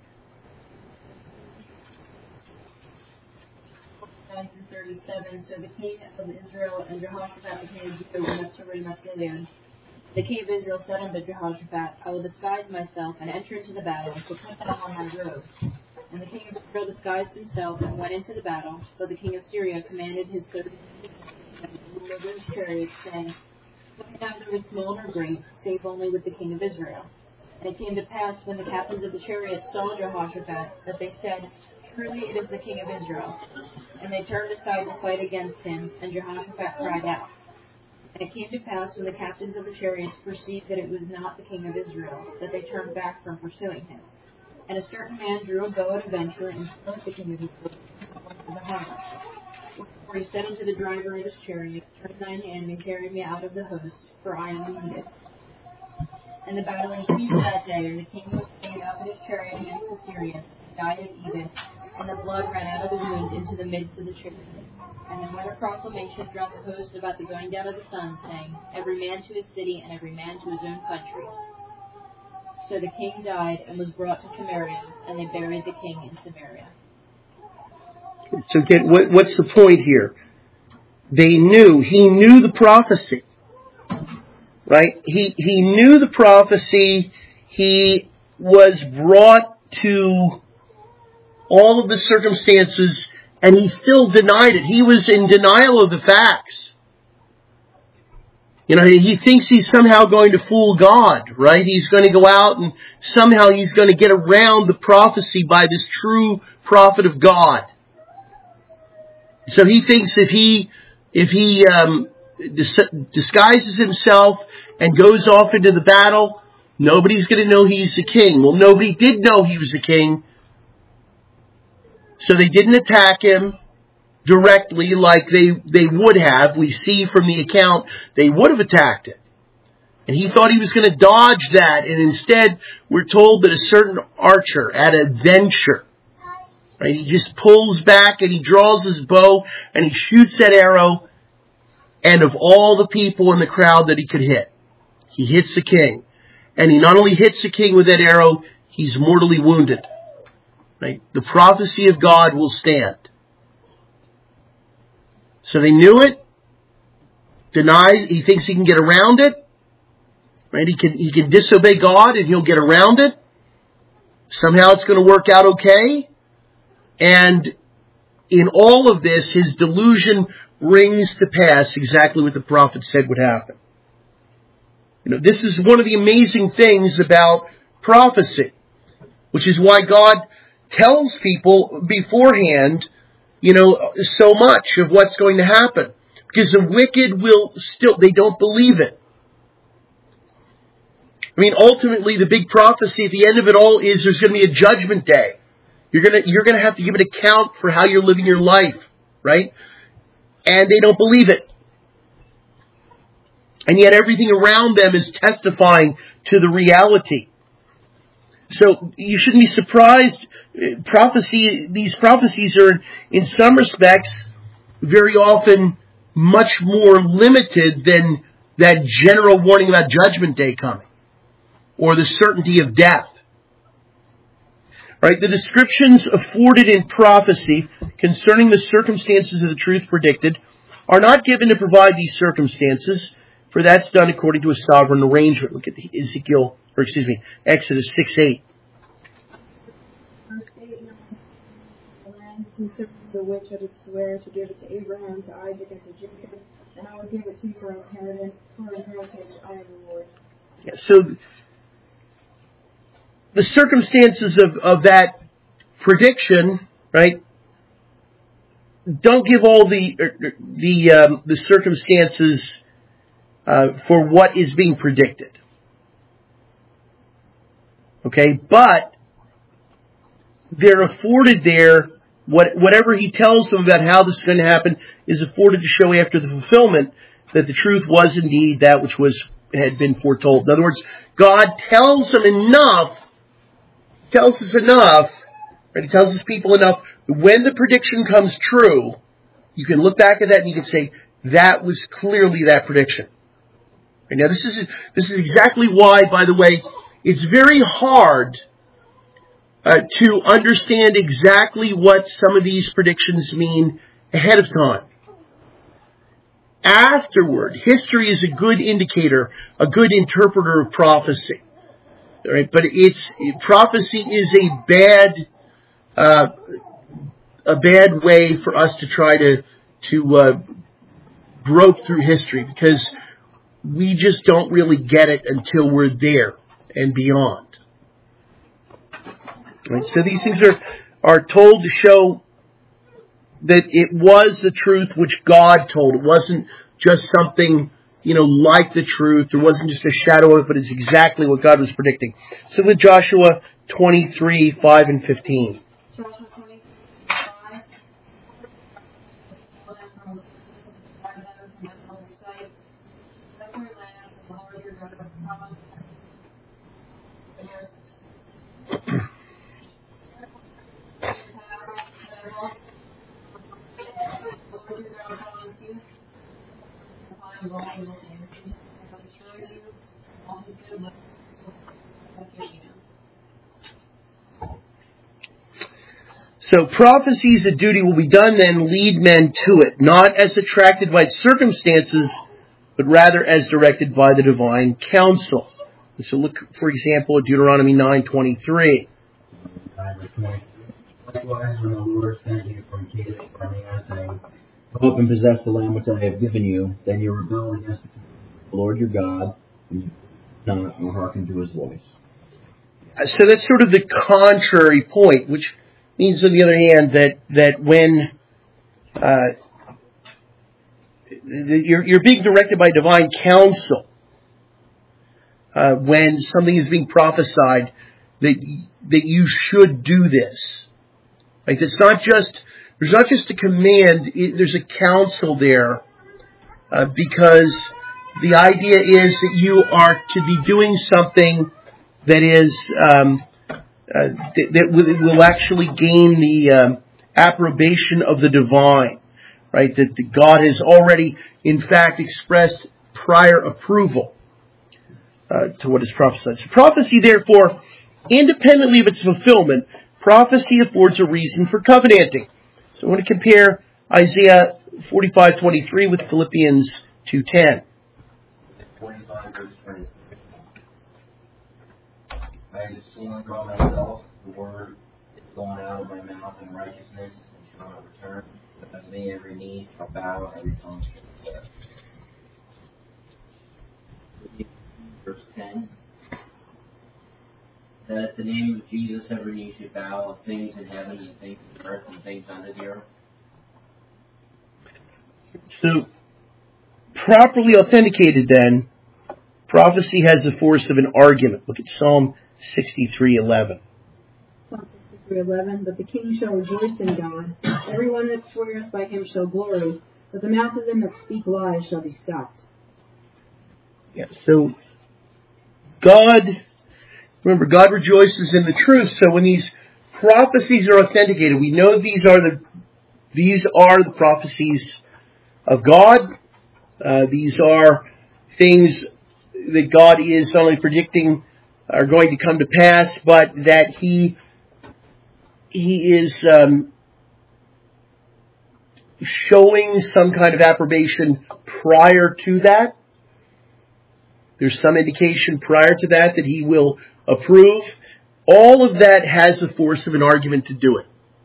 29 through 37. So the king of Israel and Jehoshaphat the king of Judah went up to Ramoth Gilead. The king of Israel said unto Jehoshaphat, I will disguise myself and enter into the battle, so put thou on thy robes. And the king of Israel disguised himself and went into the battle. So the king of Syria commanded his 30 and ruled over his chariots, saying, Put neither with small nor great, save only with the king of Israel. And it came to pass, when the captains of the chariots saw Jehoshaphat, that they said, Truly it is the king of Israel. And they turned aside to fight against him, and Jehoshaphat cried out. And it came to pass, when the captains of the chariots perceived that it was not the king of Israel, that they turned back from pursuing him. And a certain man drew a bow at a venture, and smote the king of Israel in the heart. Wherefore he said unto the driver of his chariot, Turn thine hand, and carry me out of the host, for I am wounded. And the battle increased that day, and the king was taken up in his chariot against the Syrians, died at even, and the blood ran out of the wound into the midst of the chariot. And then went a proclamation throughout the host about the going down of the sun, saying, every man to his city, and every man to his own country. So the king died and was brought to Samaria, and they buried the king in Samaria. So again, what's the point here? He knew the prophecy. Right? He knew the prophecy. He was brought to all of the circumstances, and he still denied it. He was in denial of the facts. He thinks he's somehow going to fool God, right? He's going to go out and somehow he's going to get around the prophecy by this true prophet of God. So he thinks if he disguises himself and goes off into the battle, nobody's going to know he's the king. Well, nobody did know he was the king. So they didn't attack him directly like they would have. We see from the account they would have attacked him. And he thought he was going to dodge that. And instead, we're told that a certain archer at a venture, right, he just pulls back and he draws his bow and he shoots that arrow. And of all the people in the crowd that he could hit, he hits the king. And he not only hits the king with that arrow, he's mortally wounded. Right? The prophecy of God will stand. So they knew it. Denies. He thinks he can get around it. Right? He can disobey God and he'll get around it. Somehow it's going to work out okay. And in all of this, his delusion brings to pass exactly what the prophet said would happen. This is one of the amazing things about prophecy, which is why God tells people beforehand, so much of what's going to happen. Because the wicked they don't believe it. Ultimately, the big prophecy at the end of it all is there's going to be a judgment day. You're going to have to give an account for how you're living your life, right? And they don't believe it. And yet everything around them is testifying to the reality. So you shouldn't be surprised. These prophecies are, in some respects, very often much more limited than that general warning about Judgment Day coming, or the certainty of death. Right? The descriptions afforded in prophecy concerning the circumstances of the truth predicted are not given to provide these circumstances, for that's done according to a sovereign arrangement. Look at Exodus 6:8. Verse 8, the land concerning the which I did swear to give it to Abraham, to Isaac, and to Jacob, and I will give it to you for inheritance. I am the Lord. Yeah, so the circumstances of that prediction, right, don't give all the circumstances for what is being predicted. Okay, but they're afforded there. Whatever he tells them about how this is going to happen is afforded to show after the fulfillment that the truth was indeed that which had been foretold. In other words, God tells us enough, right? He tells his people enough. When the prediction comes true, you can look back at that and you can say, that was clearly that prediction. And now this is exactly why, by the way, it's very hard to understand exactly what some of these predictions mean ahead of time. Afterward, history is a good indicator, a good interpreter of prophecy. All right, but prophecy is a bad way for us to try to grope through history, because we just don't really get it until we're there and beyond. Right? So these things are told to show that it was the truth which God told. It wasn't just something, like the truth. There wasn't just a shadow of it, but it's exactly what God was predicting. So with Joshua 23, 5 and 15. Joshua 23, 5. all evil things. I will destroy you, all his good looks will give you. So prophecies of duty will be done then lead men to it, not as attracted by circumstances, but rather as directed by the divine counsel. So look, for example, at Deuteronomy 9:23. Likewise, when the Lord sent you from Kadesh Barnea, saying, "Go up and possess the land which I have given you," then you rebelled against the Lord your God, and you did not hearken to his voice. So that's sort of the contrary point, which means, on the other hand, that when you're being directed by divine counsel, when something is being prophesied, that you should do this. Right? It's not just, there's not just a command, there's a counsel there, because the idea is that you are to be doing something that is, that will actually gain the approbation of the divine, right? That God has already, in fact, expressed prior approval to what is prophesied. So prophecy, therefore, independently of its fulfillment, prophecy affords a reason for covenanting. So I want to compare Isaiah 45:23 with Philippians 2:10. 45 verse 23. I have sworn by myself, the word is going out of my mouth in righteousness and shall not return. But unto me every knee shall bow, every tongue shall declare. Verse 10. That at the name of Jesus every knee should bow, of things in heaven and things in earth and things under the earth. So, properly authenticated then, prophecy has the force of an argument. Look at Psalm 63:11. Psalm 63:11. But the king shall rejoice in God. Everyone that sweareth by him shall glory. But the mouth of them that speak lies shall be stopped. Yeah, so remember, God rejoices in the truth. So when these prophecies are authenticated, we know these are the prophecies of God. These are things that God is not only predicting are going to come to pass, but that He is showing some kind of approbation prior to that. There's some indication prior to that He will approve. All of that has the force of an argument to do it.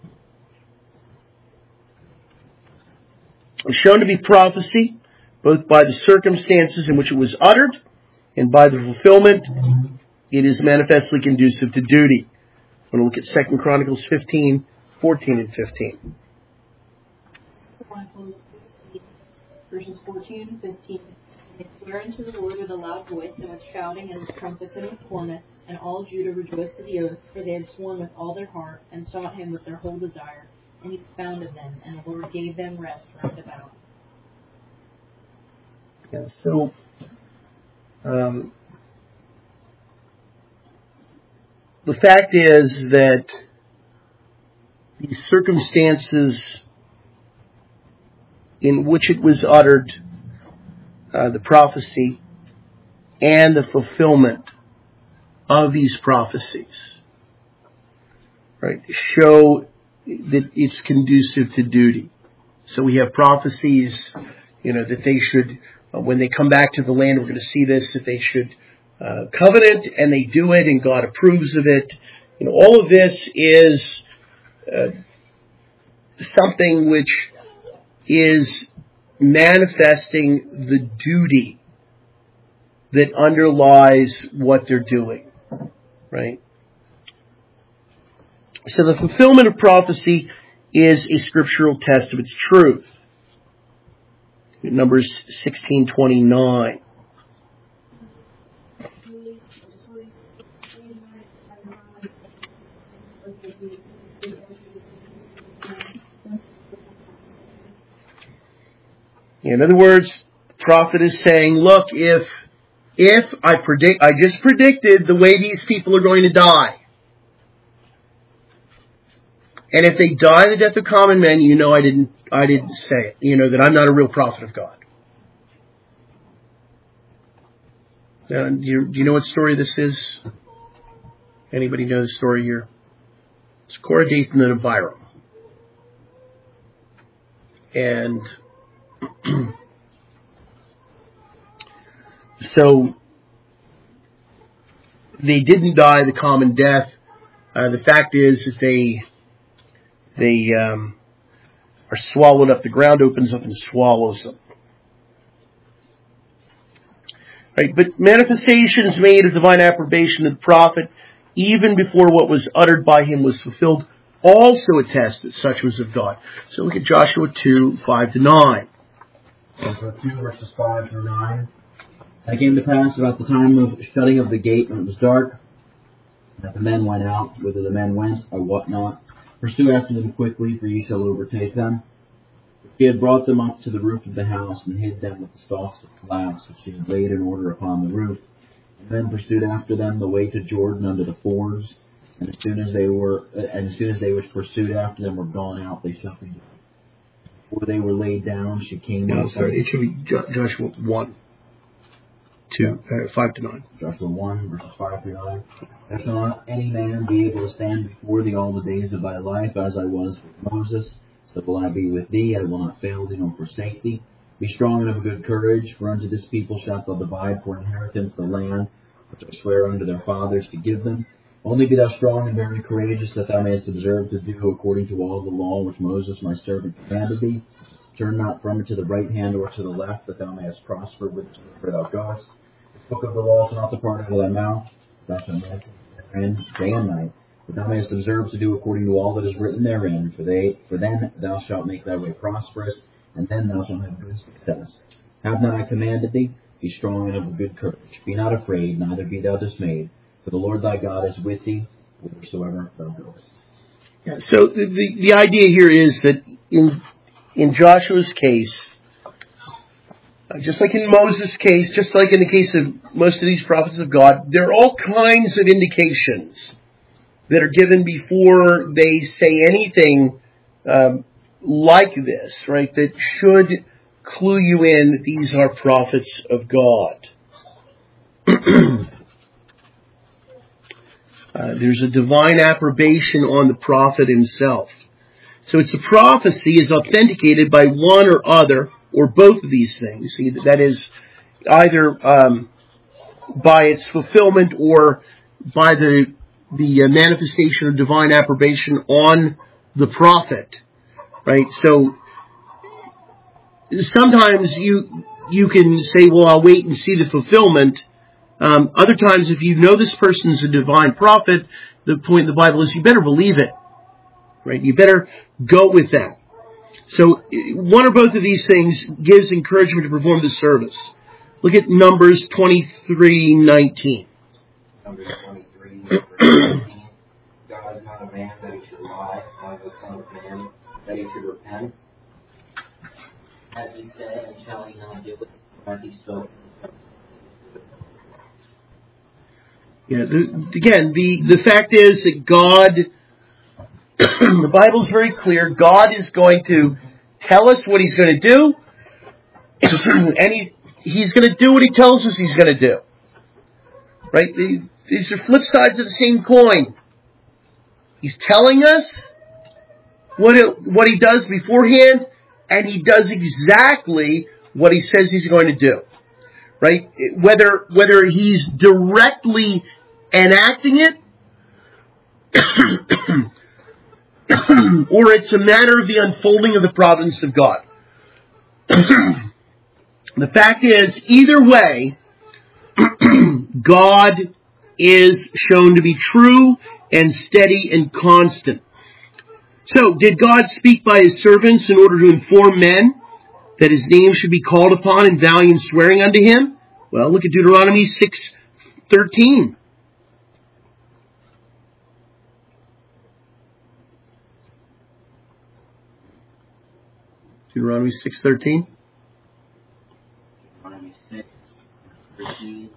It's shown to be prophecy, both by the circumstances in which it was uttered and by the fulfillment. It is manifestly conducive to duty. We're going to look at 2 Chronicles 15:14 and 15. Chronicles 15, verses 14 and 15. They swear unto the Lord with a loud voice, and with shouting, and with trumpets, and with cornets, and all Judah rejoiced at the oath, for they had sworn with all their heart, and sought him with their whole desire. And he was found of them, and the Lord gave them rest round about. Yeah, so, the fact is that these circumstances in which it was uttered, the prophecy and the fulfillment of these prophecies, right, show that it's conducive to duty. So we have prophecies, that they should, when they come back to the land, we're going to see this, that they should covenant, and they do it, and God approves of it. All of this is something which is manifesting the duty that underlies what they're doing, right? So the fulfillment of prophecy is a scriptural test of its truth. Numbers 16:29. In other words, the prophet is saying, look, if I just predicted the way these people are going to die, and if they die the death of common men, I didn't say it. That I'm not a real prophet of God. Do you know what story this is? Anybody know the story here? It's Korah, Dathan, and Abiram. And so they didn't die the common death. The fact is that they are swallowed up. The ground opens up and swallows them. Right, but manifestations made of divine approbation of the prophet, even before what was uttered by him was fulfilled, also attest that such was of God. So look at Joshua 2, 5-9. Joshua 2, verses 5 through 9. And it came to pass about the time of shutting of the gate when it was dark, that the men went out. Whither the men went, I wot not. Pursue after them quickly, for ye shall overtake them. He had brought them up to the roof of the house, and hid them with the stalks of flax, which he had laid in order upon the roof. And then pursued after them the way to Jordan under the fords. And as soon as they which pursued after them were gone out, they suffered. Before they were laid down, she came up. Sorry, it should be Joshua 1, 5-9. Joshua 1, verses 5 through 9. There shall not any man be able to stand before thee all the days of thy life, as I was with Moses. So will I be with thee, I will not fail thee nor forsake thee. Be strong and of good courage, for unto this people shalt thou divide for inheritance the land which I swear unto their fathers to give them. Only be thou strong and very courageous, that thou mayest observe to do according to all the law which Moses my servant commanded thee. Turn not from it to the right hand or to the left, that thou mayest prosper whithersoever thou goest. The book of the law shall not depart out of thy mouth, thou shalt meditate therein day and night, that thou mayest observe to do according to all that is written therein. For then thou shalt make thy way prosperous, and then thou shalt have good success. Have not I commanded thee? Be strong and of good courage. Be not afraid, neither be thou dismayed. For the Lord thy God is with thee, whithersoever thou goest. Yeah, so the idea here is that in Joshua's case, just like in Moses' case, just like in the case of most of these prophets of God, there are all kinds of indications that are given before they say anything like this, right, that should clue you in that these are prophets of God. There's a divine approbation on the prophet himself. So it's a prophecy is authenticated by one or other or both of these things. That is either by its fulfillment or by the manifestation of divine approbation on the prophet. Right? So sometimes you can say, well, I'll wait and see the fulfillment. Other times, if you know this person's a divine prophet, the point in the Bible is you better believe it. Right? You better go with that. So one or both of these things gives encouragement to perform the service. Look at Numbers 23:19. Numbers 23, verse 19. God is not a man that he should lie, nor the Son of Man that he should repent. As he said, and shall he not do it? Hath he spoken? Yeah. The fact is that God, the Bible is very clear. God is going to tell us what He's going to do, and He's going to do what He tells us He's going to do. Right? These are flip sides of the same coin. He's telling us what He does beforehand, and He does exactly what He says He's going to do. Right? Whether He's directly enacting it, or it's a matter of the unfolding of the providence of God. The fact is, either way, God is shown to be true and steady and constant. So, did God speak by His servants in order to inform men that His name should be called upon in valiant swearing unto Him? Well, look at Deuteronomy 6:13. Deuteronomy 6:13. Deuteronomy 6:13.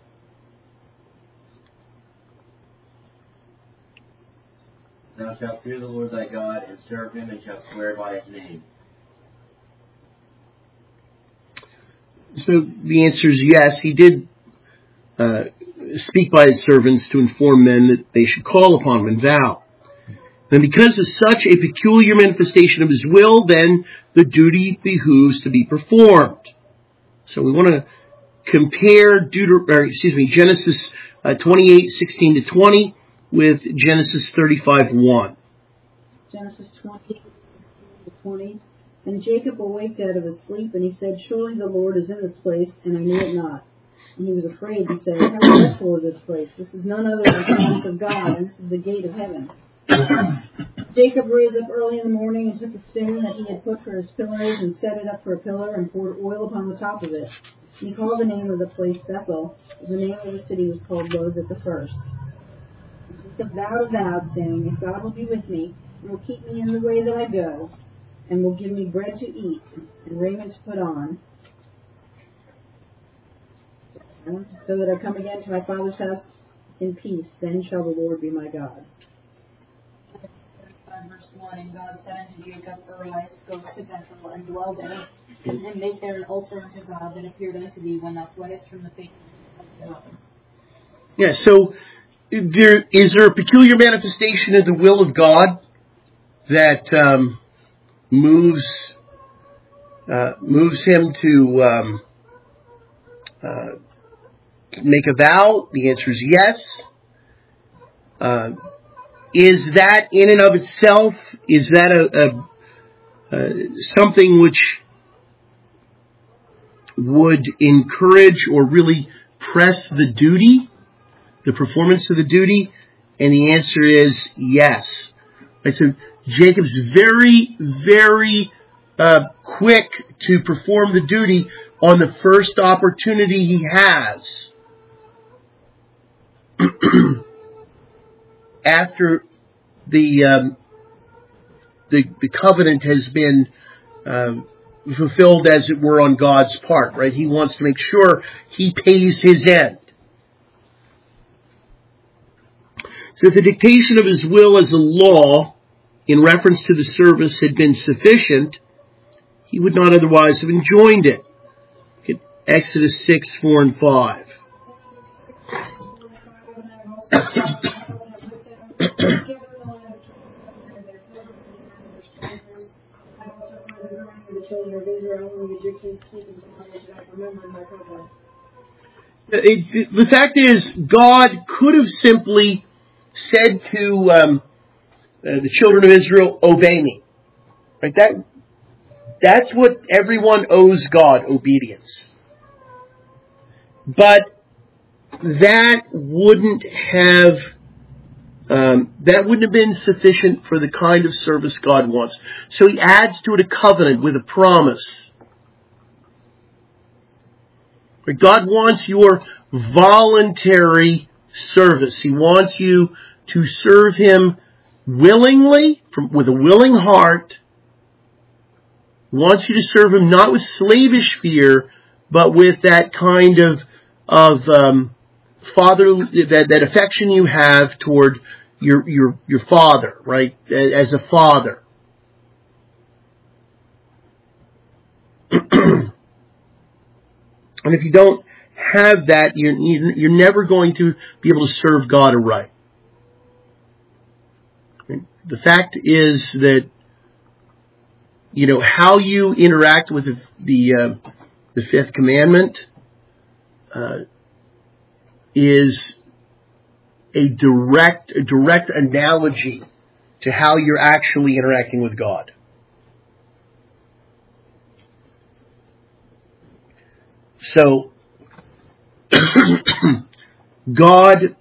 Thou shalt fear the Lord thy God, and serve Him, and shalt swear by His name. So the answer is yes. He did speak by his servants to inform men that they should call upon him and vow. And because of such a peculiar manifestation of his will, then the duty behooves to be performed. So we want to compare Genesis 28:16-20 with Genesis 35:1. Genesis 20:20. And Jacob awaked out of his sleep, and he said, "Surely the Lord is in this place, and I knew it not." And he was afraid. He said, "How dreadful is this place? This is none other than the house of God, and this is the gate of heaven." Jacob rose up early in the morning and took a stone that he had put for his pillars and set it up for a pillar and poured oil upon the top of it. And he called the name of the place Bethel, and the name of the city was called Luz at the first. And Jacob vowed a vow, saying, "If God will be with me, and will keep me in the way that I go, and will give me bread to eat and raiment to put on, so that I come again to my father's house in peace, then shall the Lord be my God." Verse 1, and God said unto Jacob, Arise, go to Bethel, and dwell there, and make there an altar unto God that appeared unto thee when thou fleddest from the face of God. Yeah, so is there a peculiar manifestation of the will of God that moves him to make a vow? The answer is yes. Is that in and of itself, is that something which would encourage or really press the duty, the performance of the duty? And the answer is yes. Right, so Jacob's very, very quick to perform the duty on the first opportunity he has. After the covenant has been fulfilled, as it were, on God's part, right? He wants to make sure he pays his end. So if the dictation of his will as a law in reference to the service had been sufficient, he would not otherwise have enjoined it. Exodus 6:4 and 5. The fact is, God could have simply said to the children of Israel, "Obey me." Right? That's what everyone owes God, obedience. But that wouldn't have been sufficient for the kind of service God wants. So he adds to it a covenant with a promise. God wants your voluntary service. He wants you to serve him willingly, with a willing heart. He wants you to serve him not with slavish fear, but with that kind of father, that affection you have toward your father, right? As a father. And if you don't have that, you're never going to be able to serve God aright. The fact is that, how you interact with the fifth commandment is a direct analogy to how you're actually interacting with God. So, God,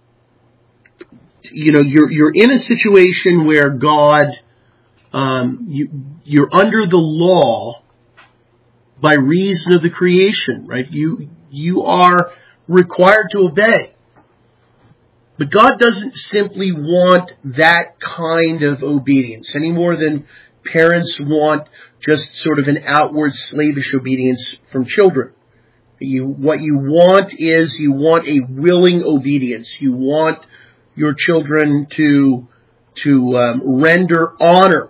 you're in a situation where God, you're under the law by reason of the creation, right? You are required to obey. But God doesn't simply want that kind of obedience any more than parents want just sort of an outward slavish obedience from children. What you want is you want a willing obedience. You want your children to render honor,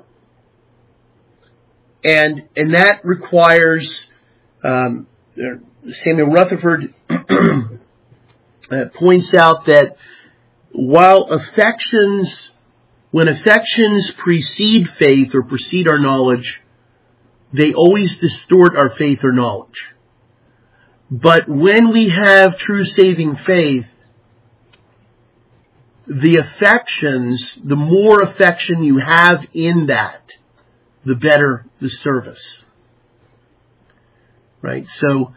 and that requires Samuel Rutherford points out that while when affections precede faith or precede our knowledge, they always distort our faith or knowledge. But when we have true saving faith, the affections, the more affection you have in that, the better the service. Right? So,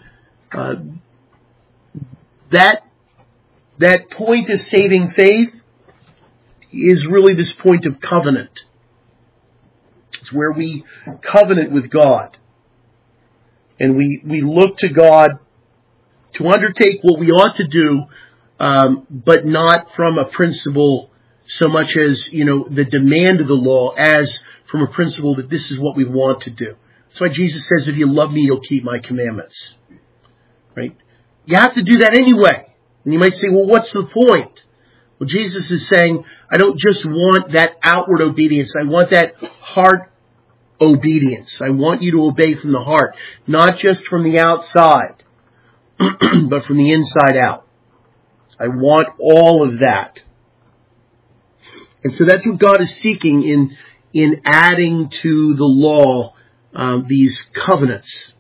that point of saving faith is really this point of covenant. It's where we covenant with God. And we look to God to undertake what we ought to do, but not from a principle so much as, the demand of the law, as from a principle that this is what we want to do. That's why Jesus says, if you love me, you'll keep my commandments. Right? You have to do that anyway. And you might say, well, what's the point? Well, Jesus is saying, I don't just want that outward obedience. I want that heart obedience. I want you to obey from the heart, not just from the outside, but from the inside out. I want all of that. And so that's what God is seeking in adding to the law these covenants.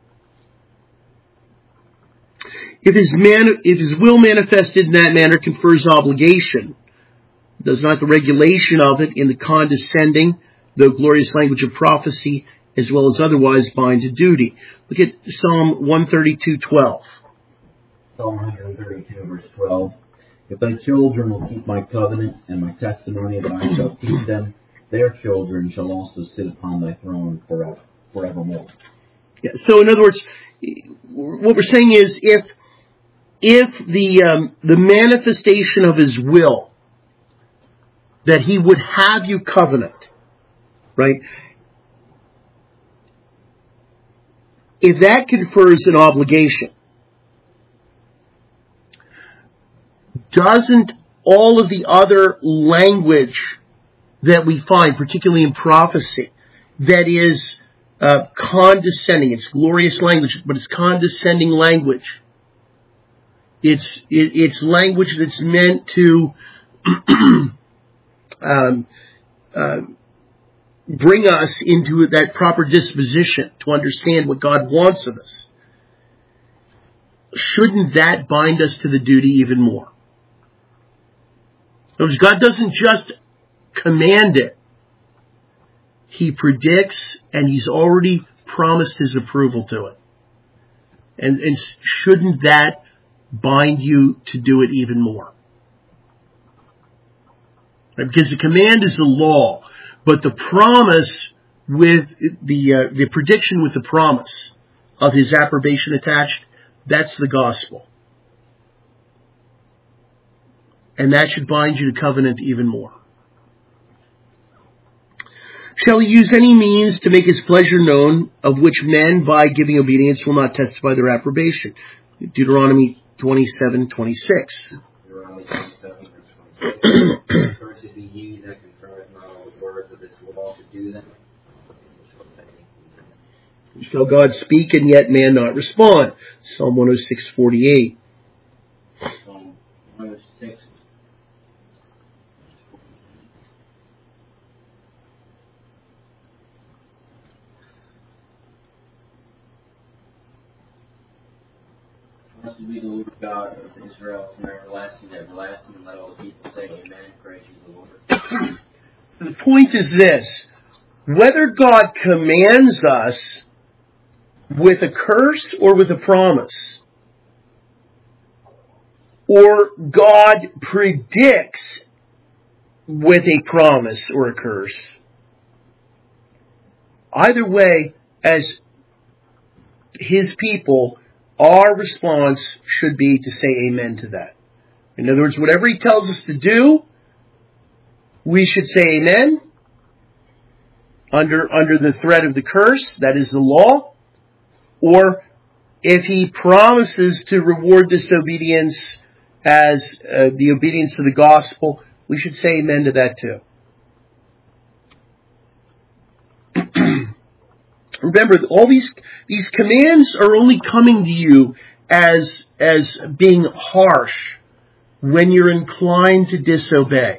If his will manifested in that manner confers obligation, does not the regulation of it in the condescending, though glorious language of prophecy, as well as otherwise bind to duty? Look at Psalm 132:12. Psalm 132, verse 12. If thy children will keep my covenant and my testimony that I shall keep them, their children shall also sit upon thy throne forevermore. Yeah, so in other words, what we're saying is if the manifestation of his will, that he would have you covenant, right? If that confers an obligation, doesn't all of the other language that we find, particularly in prophecy, that is condescending, it's glorious language, but it's condescending language. It's language that's meant to bring us into that proper disposition to understand what God wants of us. Shouldn't that bind us to the duty even more? In other words, God doesn't just command it. He predicts, and he's already promised his approval to it. And shouldn't that bind you to do it even more? Right? Because the command is the law, but the promise with the prediction with the promise of his approbation attached, that's the gospel. And that should bind you to covenant even more. Shall he use any means to make his pleasure known, of which men, by giving obedience, will not testify their approbation? Deuteronomy 27:26. Deuteronomy 27, verse 26. Cursed be ye that confirmeth not all the words of this law to do them. Shall God speak and yet man not respond? Psalm 106:48. Psalm 106. Blessed be the Lord God of Israel from everlasting to everlasting, and let all the people say amen. Praise you, the Lord. The point is this: whether God commands us with a curse or with a promise, or God predicts with a promise or a curse, either way, as his people, our response should be to say amen to that. In other words, whatever he tells us to do, we should say amen under the threat of the curse, that is the law. Or if he promises to reward disobedience as the obedience to the gospel, we should say amen to that too. Remember, all these commands are only coming to you as being harsh when you're inclined to disobey.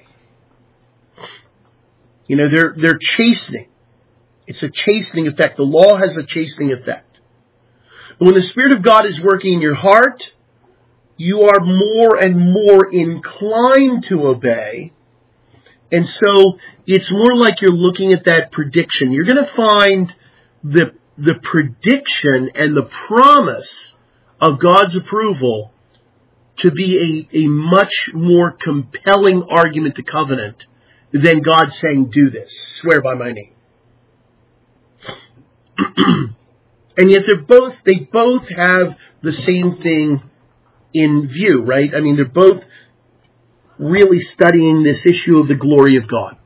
They're chastening. It's a chastening effect. The law has a chastening effect. But when the Spirit of God is working in your heart, you are more and more inclined to obey. And so it's more like you're looking at that prediction. You're going to find the prediction and the promise of God's approval to be a much more compelling argument to covenant than God saying, do this, swear by my name. And yet they both have the same thing in view, right? I mean, they're both really studying this issue of the glory of God.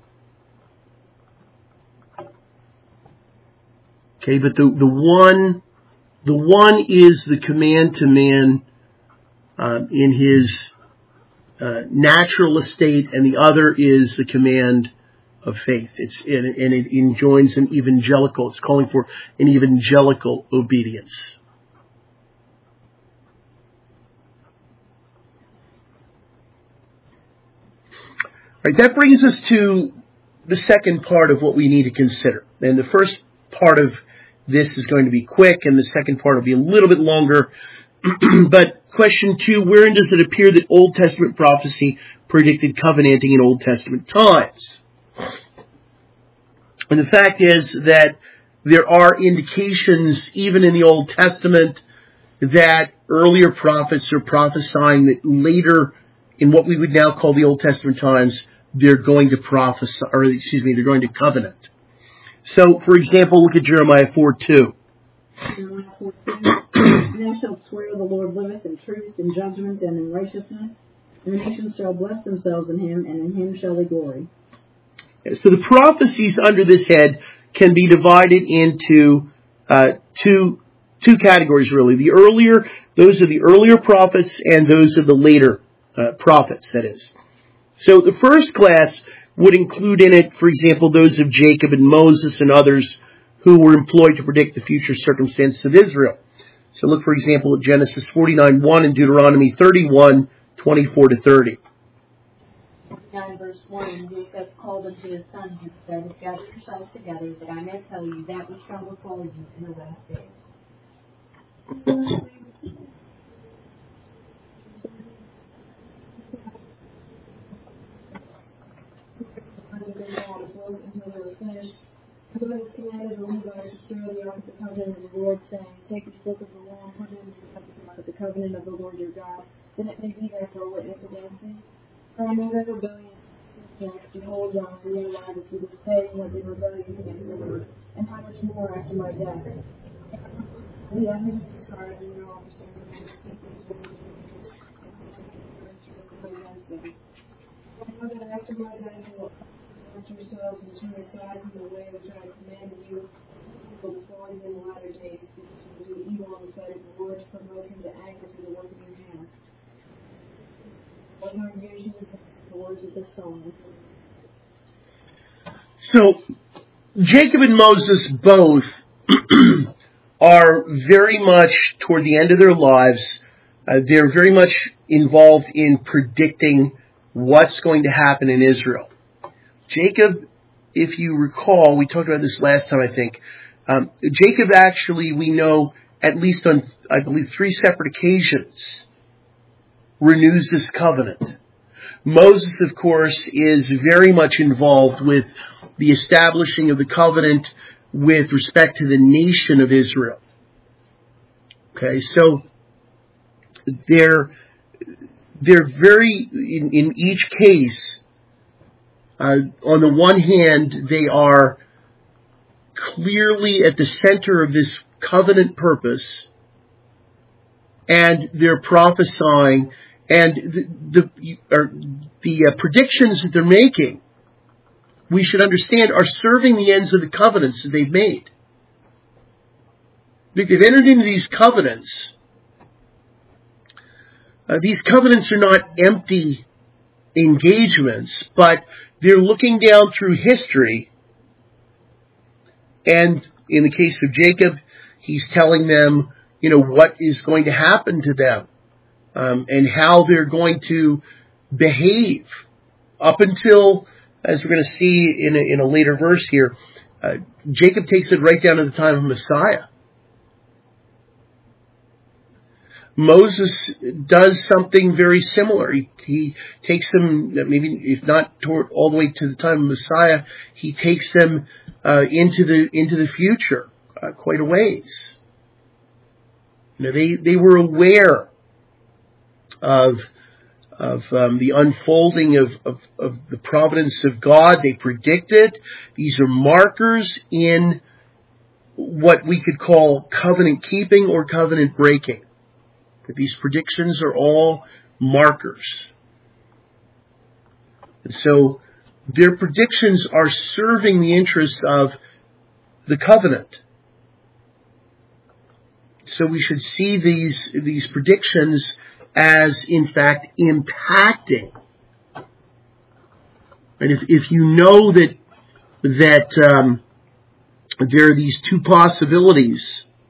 Okay, but the one is the command to man in his natural estate, and the other is the command of faith. It enjoins an evangelical. It's calling for an evangelical obedience. All right, that brings us to the second part of what we need to consider. And the first part of this is going to be quick, and the second part will be a little bit longer. But question 2, wherein does it appear that Old Testament prophecy predicted covenanting in Old Testament times? And the fact is that there are indications, even in the Old Testament, that earlier prophets are prophesying that later, in what we would now call the Old Testament times, they're going to prophesy, they're going to covenant. So, for example, look at Jeremiah 4:2. Jeremiah 4:2. Thou shalt swear the Lord liveth in truth, in judgment, and in righteousness, and the nations shall bless themselves in him, and in him shall they glory. So the prophecies under this head can be divided into two categories, really. Those are the earlier prophets, and those are the later prophets, that is. So the first class would include in it, for example, those of Jacob and Moses and others who were employed to predict the future circumstances of Israel. So look, for example, at Genesis 49:1 and Deuteronomy 31:24-30. 9 verse 1, and Jacob called unto his sons and said, gather yourselves together, that I may tell you that which shall befall you in the last days. Until they were finished. Moses commanded the Levites to stir the ark of the covenant of the Lord, saying, take this book of the law and put it into the ark of the covenant of the Lord your God, that it may be there for a witness against me. For I know their rebellion against behold, thou hast realized it to this day, and have been rebellious against the Lord, and how much more after my death. The enemies of the tribes and their officers and the speakers against them. I know that after my death you will yourselves and turn aside from the way which I have commanded you, will befall you in the latter days, because you will do evil on the sight of the Lord to provoke him to anger for the work of your hands. What congregation is the words of this song? So, Jacob and Moses both are very much toward the end of their lives. They're very much involved in predicting what's going to happen in Israel. Jacob, if you recall, we talked about this last time, I think. Jacob actually, we know, at least on, I believe, 3 separate occasions, renews this covenant. Moses, of course, is very much involved with the establishing of the covenant with respect to the nation of Israel. Okay, so they're very, in each case, on the one hand, they are clearly at the center of this covenant purpose, and they're prophesying, and the predictions that they're making, we should understand, are serving the ends of the covenants that they've made. They've entered into these covenants. These covenants are not empty engagements, but they're looking down through history, and in the case of Jacob, he's telling them, what is going to happen to them, and how they're going to behave up until, as we're going to see in a later verse here, Jacob takes it right down to the time of Messiah. Moses does something very similar. He takes them, maybe if not all the way to the time of Messiah, he takes them into the future quite a ways. They were aware of the unfolding of the providence of God. They predicted. These are markers in what we could call covenant keeping or covenant breaking. These predictions are all markers. And so their predictions are serving the interests of the covenant. So we should see these predictions as, in fact, impacting. And if you know that there are these two possibilities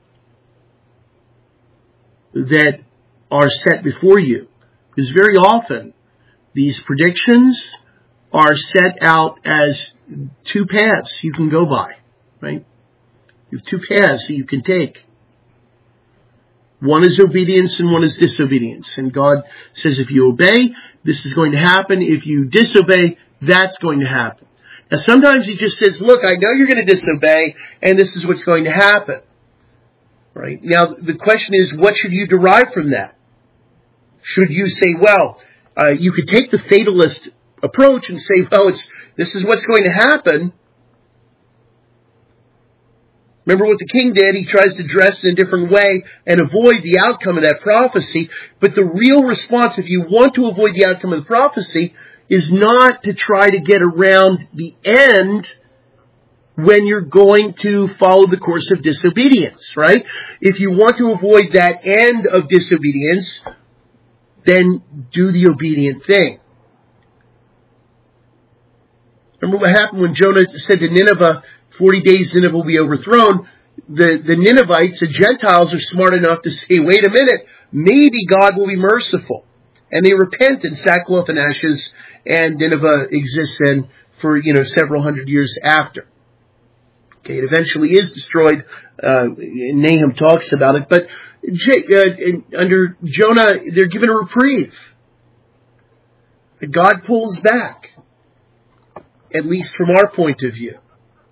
that are set before you, because very often these predictions are set out as two paths you can go by, right? You have two paths that you can take. One is obedience and one is disobedience. And God says if you obey, this is going to happen. If you disobey, that's going to happen. Now sometimes He just says, look, I know you're going to disobey, and this is what's going to happen. Right? Now the question is, what should you derive from that? Should you say, well, you could take the fatalist approach and say, well, this is what's going to happen. Remember what the king did? He tries to dress in a different way and avoid the outcome of that prophecy. But the real response, if you want to avoid the outcome of the prophecy, is not to try to get around the end when you're going to follow the course of disobedience, right? If you want to avoid that end of disobedience, then do the obedient thing. Remember what happened when Jonah said to Nineveh, 40 days Nineveh will be overthrown. The Ninevites, the Gentiles, are smart enough to say, wait a minute, maybe God will be merciful. And they repent in sackcloth and ashes, and Nineveh exists then for, several hundred years after. Okay, it eventually is destroyed. Nahum talks about it, but under Jonah, they're given a reprieve. God pulls back, at least from our point of view.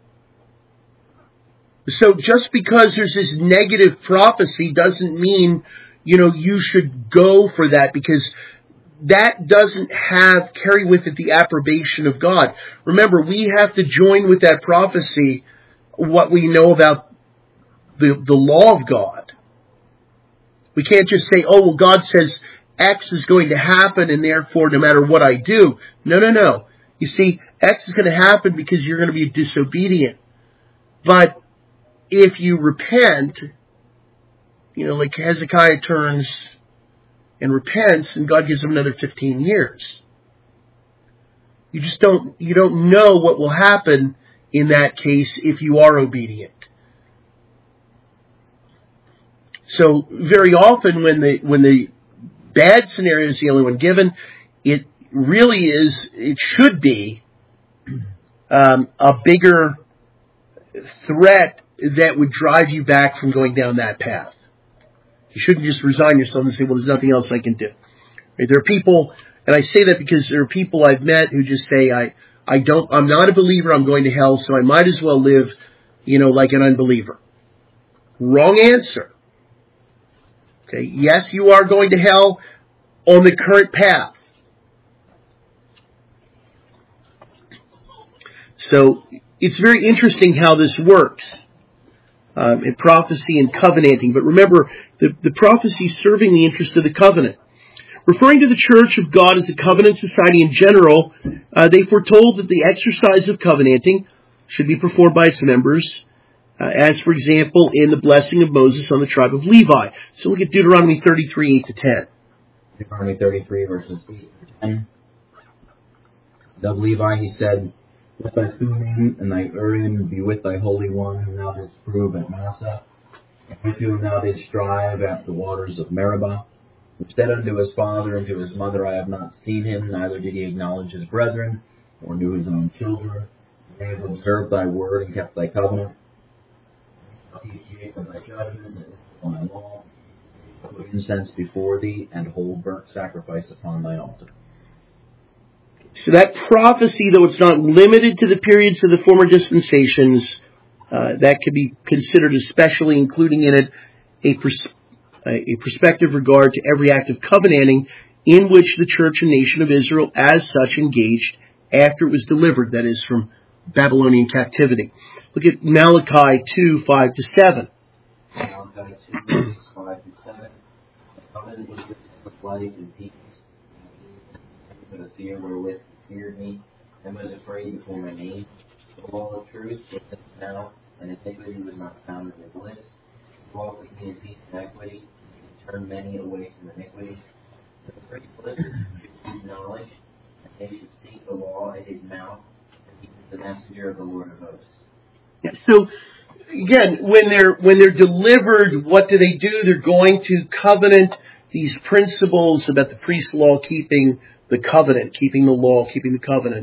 So just because there's this negative prophecy doesn't mean, you should go for that, because that doesn't carry with it the approbation of God. Remember, we have to join with that prophecy what we know about the law of God. We can't just say, oh, well, God says X is going to happen, and therefore, no matter what I do. No. You see, X is going to happen because you're going to be disobedient. But if you repent, like Hezekiah turns and repents, and God gives him another 15 years. You don't know what will happen in that case if you are obedient. So very often when the bad scenario is the only one given, it should be a bigger threat that would drive you back from going down that path. You shouldn't just resign yourself and say, well, there's nothing else I can do. Right? There are people, and I say that because there are people I've met who just say, I'm not a believer, I'm going to hell, so I might as well live, like an unbeliever. Wrong answer. Okay, yes, you are going to hell on the current path. So, it's very interesting how this works. In prophecy and covenanting. But remember, the prophecy is serving the interest of the covenant. Referring to the Church of God as a covenant society in general, they foretold that the exercise of covenanting should be performed by its members, as, for example, in the blessing of Moses on the tribe of Levi. So look at Deuteronomy 33, 8-10. Deuteronomy 33, verses 8-10. Of Levi he said, let thy Thummim and thy Urim be with thy Holy One, whom thou didst prove at Massah, and with whom thou didst strive at the waters of Meribah. who said unto his father and to his mother, I have not seen him, neither did he acknowledge his brethren, or knew his own children. They have observed thy word and kept thy covenant. Teach Jacob thy judgments and Israel thy law. Put incense before thee, and hold burnt sacrifice upon thy altar. So that prophecy, though it's not limited to the periods of the former dispensations, that could be considered especially including in it a perspective regard to every act of covenanting in which the church and nation of Israel as such engaged after it was delivered, that is, from Babylonian captivity. Look at Malachi 2, 5-7. Malachi 2, 5-7. The covenant is with life and peace, for the fear wherewith he feared me, and was afraid before my name. The law of truth was in his mouth, and iniquity was not found in his lips. He walked with me in peace and equity, and turned many away from iniquity. The great lips should use knowledge, and they should seek the law at his mouth, and he is the messenger of the Lord of hosts. Yeah, so again, when they're delivered, what do? They're going to covenant these principles about the priest's law, keeping the covenant, keeping the law, keeping the covenant.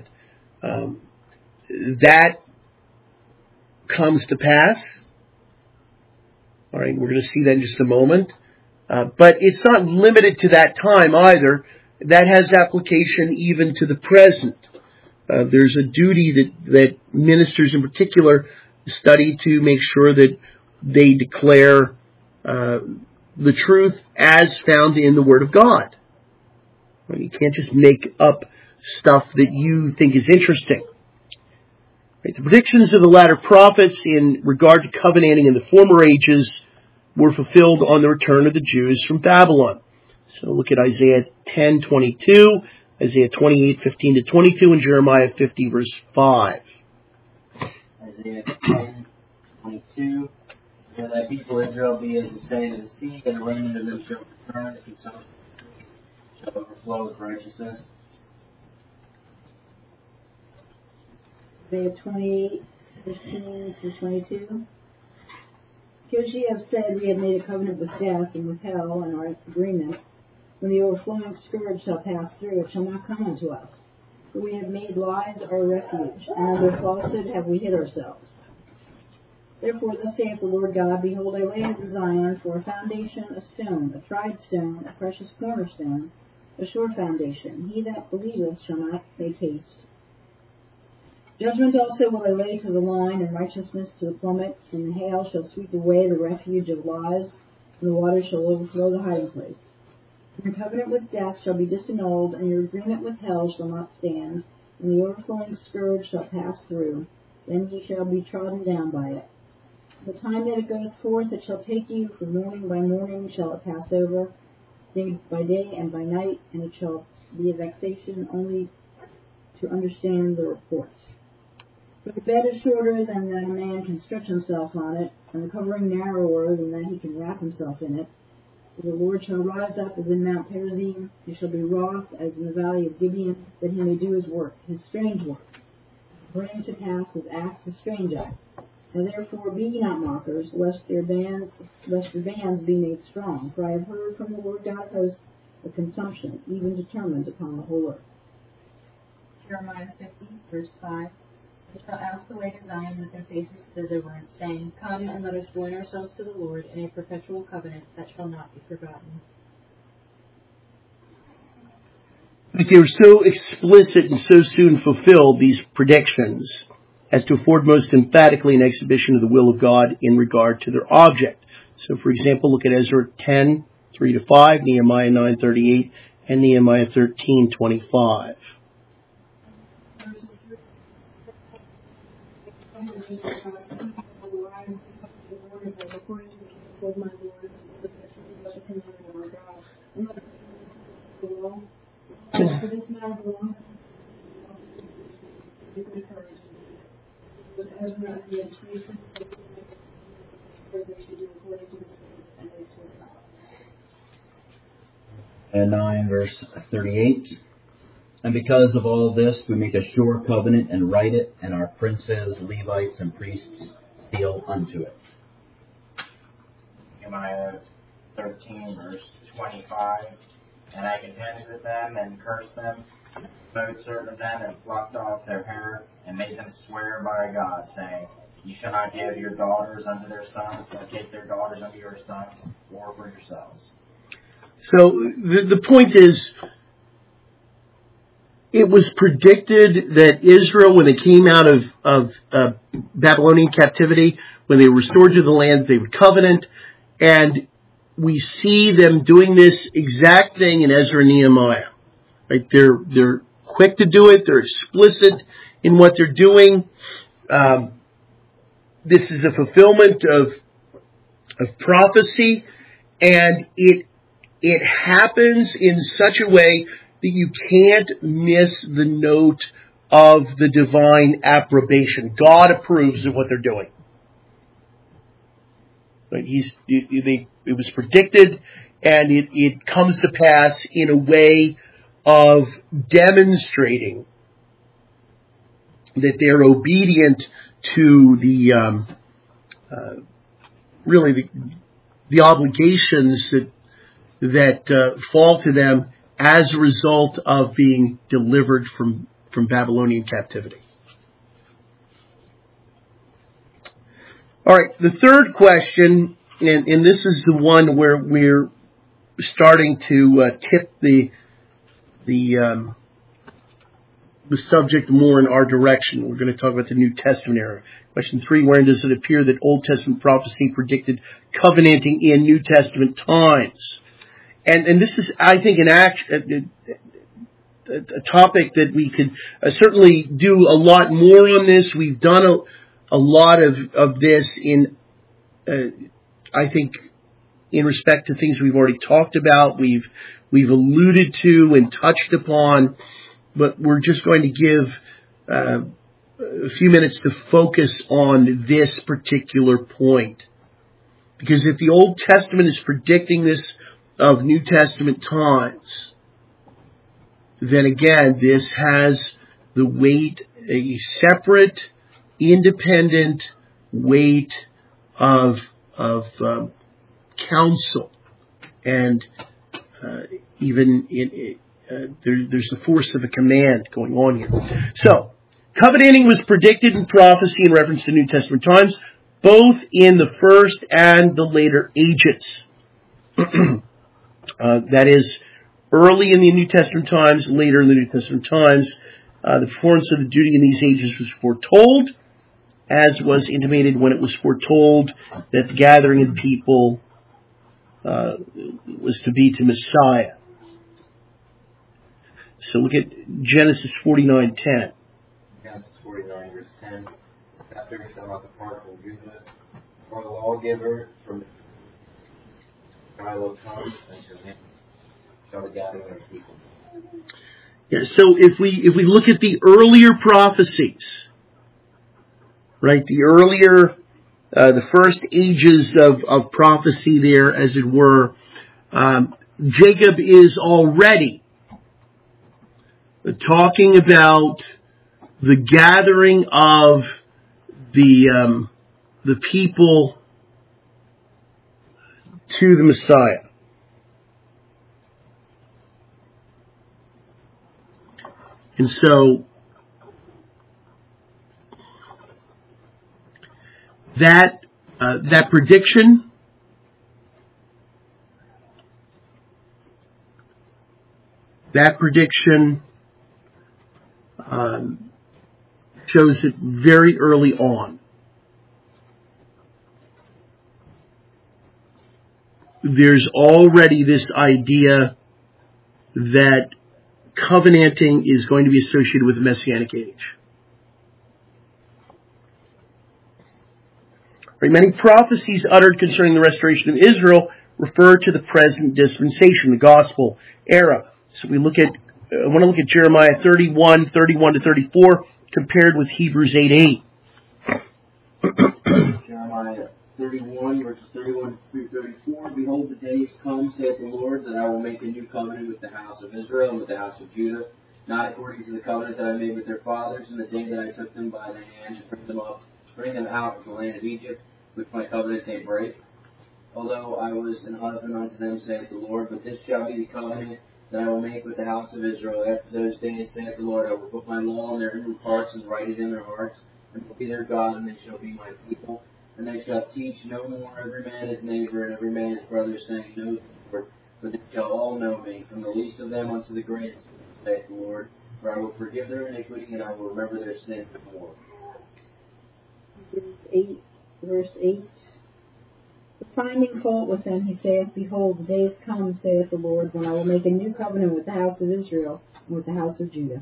That comes to pass. All right, we're going to see that in just a moment. But it's not limited to that time either. That has application even to the present. There's a duty that ministers in particular study to make sure that they declare the truth as found in the Word of God. You can't just make up stuff that you think is interesting. The predictions of the latter prophets in regard to covenanting in the former ages were fulfilled on the return of the Jews from Babylon. So look at Isaiah 10:22, Isaiah 28:15-22, and Jeremiah 50 verse 5. Isaiah 10:22. Shall thy people Israel be as the sand of the sea, and the raiment of them shall return, the consumption shall overflow with righteousness. Isaiah 28:15-22. Because ye have said, we have made a covenant with death and with hell, and our agreement, when the overflowing scourge shall pass through, it shall not come unto us. For we have made lies our refuge, and under falsehood have we hid ourselves. Therefore thus saith the Lord God, behold, I lay in Zion for a foundation, a stone, a tried stone, a precious cornerstone, a sure foundation. He that believeth shall not make haste. Judgment also will I lay to the line, and righteousness to the plummet, and the hail shall sweep away the refuge of lies, and the waters shall overflow the hiding place. Your covenant with death shall be disannulled, and your agreement with hell shall not stand, and the overflowing scourge shall pass through. Then ye shall be trodden down by it. The time that it goeth forth, it shall take you, for morning by morning shall it pass over, day by day and by night, and it shall be a vexation only to understand the report. For the bed is shorter than that a man can stretch himself on it, and the covering narrower than that he can wrap himself in it. For the Lord shall rise up as in Mount Perazim, he shall be wroth as in the valley of Gibeon, that he may do his work, his strange work, bring to pass his acts, his strange acts. And therefore be ye not mockers, lest your bands be made strong. For I have heard from the Lord God of hosts a consumption, even determined upon the whole earth. Jeremiah 50, verse 5. They shall ask the way to Zion with their faces thitherward, saying, Come and let us join ourselves to the Lord in a perpetual covenant that shall not be forgotten. But they were so explicit and so soon fulfilled, these predictions, as to afford most emphatically an exhibition of the will of God in regard to their object. So, for example, look at Ezra 10, 3-5, Nehemiah 9:38, and Nehemiah 13:25. For this matter belongs to the courage. Was Ezra and the legislation where they should do according to the and they sort it out. And 9 verse 38. And because of all this, we make a sure covenant and write it, and our princes, Levites, and priests seal unto it. Nehemiah 13, verse 25. And I contended with them and cursed them, and smote certain of them, and plucked off their hair, and made them swear by God, saying, "You shall not give your daughters unto their sons, nor take their daughters unto your sons, or for yourselves." So the point is, it was predicted that Israel, when they came out of Babylonian captivity, when they were restored to the land, they would covenant. And we see them doing this exact thing in Ezra and Nehemiah. Right? They're quick to do it. They're explicit in what they're doing. This is a fulfillment of prophecy, and it happens in such a way that you can't miss the note of the divine approbation. God approves of what they're doing. Right? It was predicted, and it comes to pass in a way of demonstrating that they're obedient to the obligations that fall to them as a result of being delivered from Babylonian captivity. All right, the third question, and this is the one where we're starting to tip the subject more in our direction. We're going to talk about the New Testament era. Question 3, wherein does it appear that Old Testament prophecy predicted covenanting in New Testament times? And this is, I think, a topic that we could certainly do a lot more on this. We've done a lot of this in, I think, in respect to things we've already talked about, we've alluded to and touched upon, but we're just going to give a few minutes to focus on this particular point. Because if the Old Testament is predicting this of New Testament times, then again, this has the weight, a separate, independent weight of counsel, and even there's the force of a command going on here. So, covenanting was predicted in prophecy in reference to New Testament times, both in the first and the later ages. That is, early in the New Testament times, later in the New Testament times, the performance of the duty in these ages was foretold, as was intimated when it was foretold that the gathering of the people was to be to Messiah. So look at Genesis 49:10. Genesis 49, verse 10. Scepter shall not depart from Judah, for the lawgiver from Shiloh comes, and shall the gathering of the people. Yeah, so if we look at the earlier prophecies, right, the earlier, the first ages of prophecy there, as it were, Jacob is already talking about the gathering of the people to the Messiah. And so that prediction shows it very early on. There's already this idea that covenanting is going to be associated with the Messianic age. Right, many prophecies uttered concerning the restoration of Israel refer to the present dispensation, the gospel era. So I want to look at Jeremiah 31 to 34, compared with Hebrews 8:8. Jeremiah 31, verses 31 through 34. Behold, the days come, saith the Lord, that I will make a new covenant with the house of Israel and with the house of Judah, not according to the covenant that I made with their fathers in the day that I took them by the hand to bring them out of the land of Egypt, which my covenant they break. although I was an husband unto them, saith the Lord. But this shall be the covenant that I will make with the house of Israel. After those days, saith the Lord, I will put my law in their inward parts and write it in their hearts, and will be their God, and they shall be my people. And they shall teach no more every man his neighbor and every man his brother, saying, Know the Lord, for they shall all know me, from the least of them unto the greatest, saith the Lord. For I will forgive their iniquity, and I will remember their sin no more. Verse 8. Finding fault with them, he saith, Behold, the days come, saith the Lord, when I will make a new covenant with the house of Israel and with the house of Judah.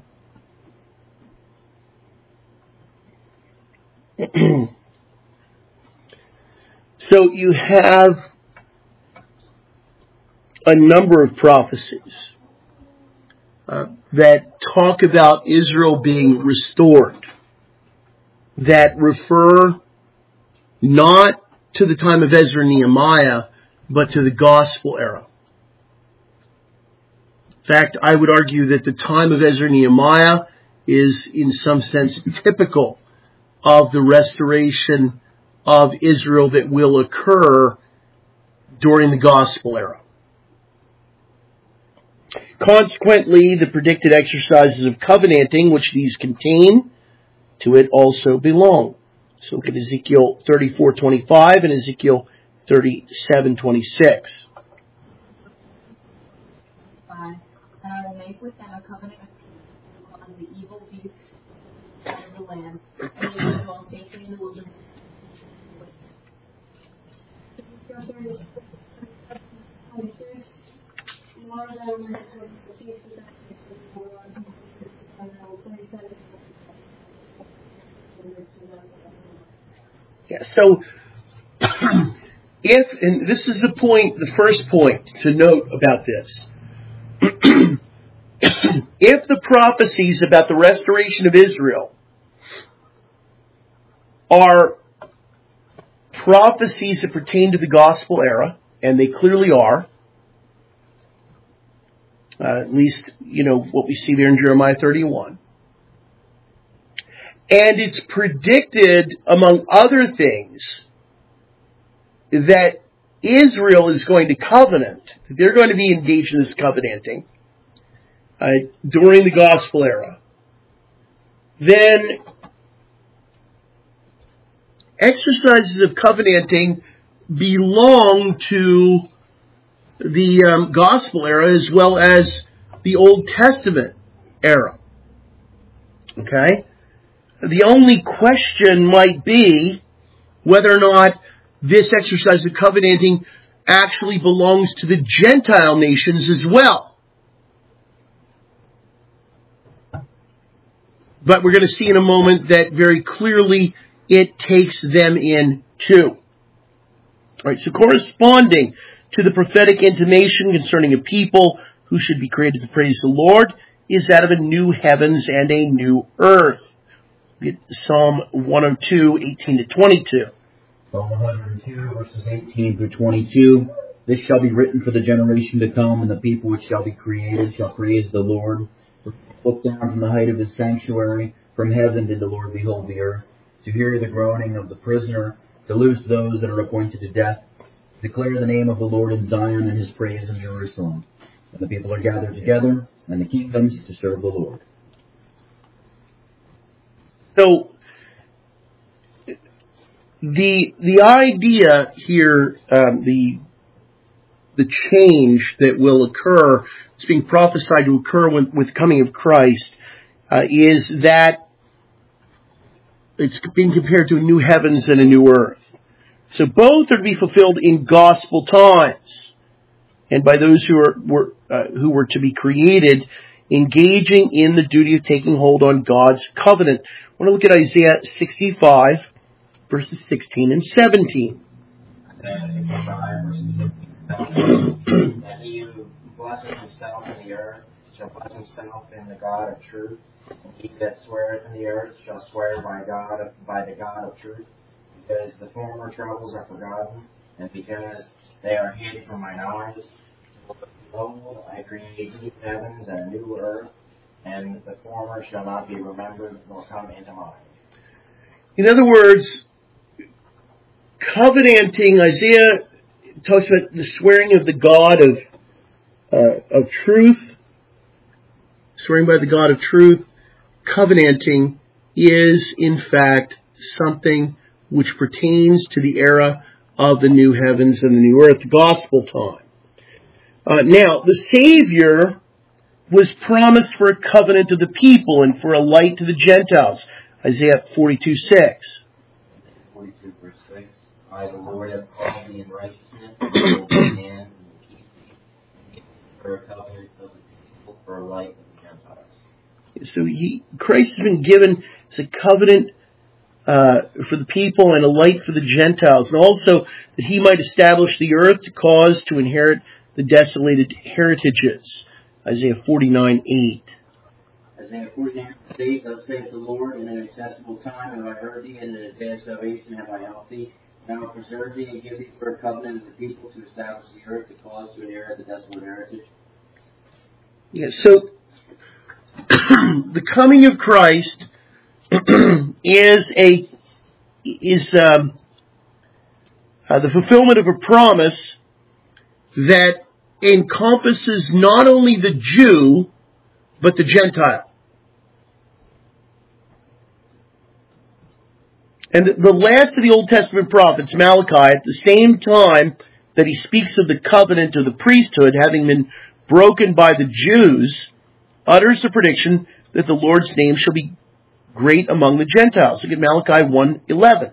So you have a number of prophecies that talk about Israel being restored, that refer not to the time of Ezra and Nehemiah, but to the gospel era. In fact, I would argue that the time of Ezra and Nehemiah is in some sense typical of the restoration of Israel that will occur during the gospel era. Consequently, the predicted exercises of covenanting, which these contain, to it also belong. So look at Ezekiel 34:25 and Ezekiel 37:26. And I will make with them a covenant on the evil beasts out of the land, and they shall dwell safely in the wilderness. Yeah, so and this is the first point to note about this. If the prophecies about the restoration of Israel are prophecies that pertain to the gospel era, and they clearly are, at least, what we see there in Jeremiah 31, and it's predicted, among other things, that Israel is going to covenant, that they're going to be engaged in this covenanting during the gospel era, then exercises of covenanting belong to the gospel era as well as the Old Testament era. Okay? The only question might be whether or not this exercise of covenanting actually belongs to the Gentile nations as well. But we're going to see in a moment that very clearly it takes them in too. All right, so corresponding to the prophetic intimation concerning a people who should be created to praise the Lord is that of a new heavens and a new earth. Psalm 102, 18 to 22. Psalm 102, verses 18 through 22. This shall be written for the generation to come, and the people which shall be created shall praise the Lord. Look down from the height of his sanctuary. From heaven did the Lord behold the earth, to hear the groaning of the prisoner, to loose those that are appointed to death, to declare the name of the Lord in Zion and his praise in Jerusalem. And the people are gathered together, and the kingdoms to serve the Lord. So, the idea here, the change that will occur, it's being prophesied to occur with the coming of Christ, is that it's being compared to a new heavens and a new earth. So both are to be fulfilled in gospel times, and by those who were to be created, engaging in the duty of taking hold on God's covenant. I want to look at Isaiah 65, verses 16 and 17. Isaiah 65, verses 16 and 17. That he who blesses himself in the earth shall bless himself in the God of truth. And he that sweareth in the earth shall swear by the God of truth. Because the former troubles are forgotten, and because they are hid from mine eyes. Behold, I create new heavens and a new earth, and the former shall not be remembered nor come into mind. In other words, covenanting, Isaiah talks about the swearing of the God of truth, swearing by the God of truth. Covenanting is, in fact, something which pertains to the era of the new heavens and the new earth, the gospel time. Now, the Savior was promised for a covenant to the people and for a light to the Gentiles. Isaiah 42:6. 42 verse 6. I, the Lord, have called thee in righteousness, and will be man who will keep thee for a covenant of the people, for a light of the Gentiles. So Christ has been given as a covenant for the people and a light for the Gentiles, and also that he might establish the earth to cause to inherit the desolated heritages. Isaiah 49:8. Isaiah 49:8, thus saith the Lord, in an acceptable time have I heard thee, and in a day of salvation have I helped thee. And I will preserve thee and give thee for a covenant of the people to establish the earth to cause to inherit the desolate heritage. Yes, so the coming of Christ is the fulfillment of a promise that encompasses not only the Jew but the Gentile. And the last of the Old Testament prophets, Malachi, at the same time that he speaks of the covenant of the priesthood having been broken by the Jews, utters the prediction that the Lord's name shall be great among the Gentiles. Look at Malachi 1:11.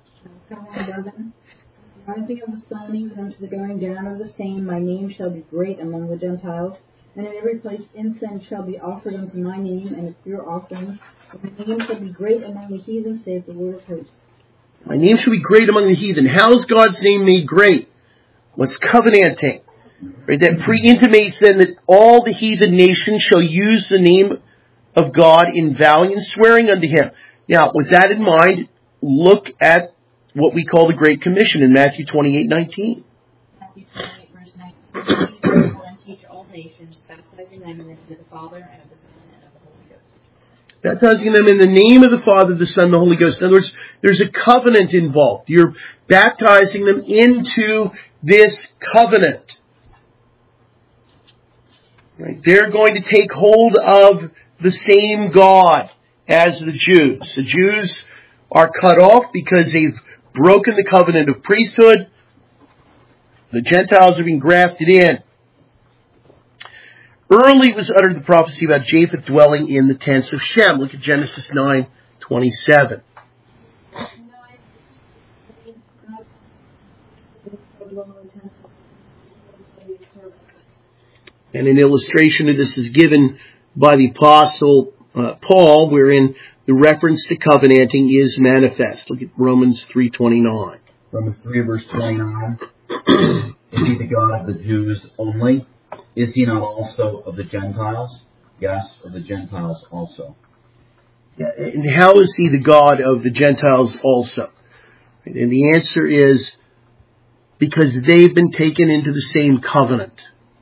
Rising of the sun even unto the going down of the same, my name shall be great among the Gentiles, and in every place incense shall be offered unto my name, and a pure offering. And my name shall be great among the heathen, saith the Lord of hosts. My name shall be great among the heathen. How is God's name made great? What's covenanting? Right? That pre-intimates then that all the heathen nations shall use the name of God in vowing and swearing unto him. Now, with that in mind, look at what we call the Great Commission in Matthew 28:19. Matthew 28, verse 19. Therefore, and teach all nations, baptizing them in the name of the Father, and of the Son, and of the Holy Ghost. Baptizing them in the name of the Father, the Son, and the Holy Ghost. In other words, there's a covenant involved. You're baptizing them into this covenant. Right? They're going to take hold of the same God as the Jews. The Jews are cut off because they've broken the covenant of priesthood. The Gentiles are being grafted in. Early was uttered the prophecy about Japheth dwelling in the tents of Shem. Look at Genesis 9:27. And an illustration of this is given by the Apostle Paul, wherein the reference to covenanting is manifest. Look at Romans 3:29. Romans 3 verse 29. Is he the God of the Jews only? Is he not also of the Gentiles? Yes, of the Gentiles also. Yeah, and how is he the God of the Gentiles also? And the answer is because they've been taken into the same covenant.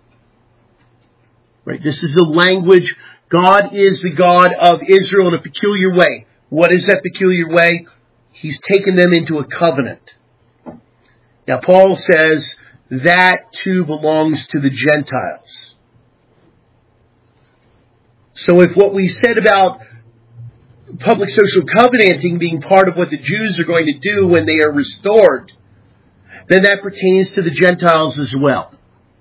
Right? This is a language. God is the God of Israel in a peculiar way. What is that peculiar way? He's taken them into a covenant. Now, Paul says that too belongs to the Gentiles. So if what we said about public social covenanting being part of what the Jews are going to do when they are restored, then that pertains to the Gentiles as well.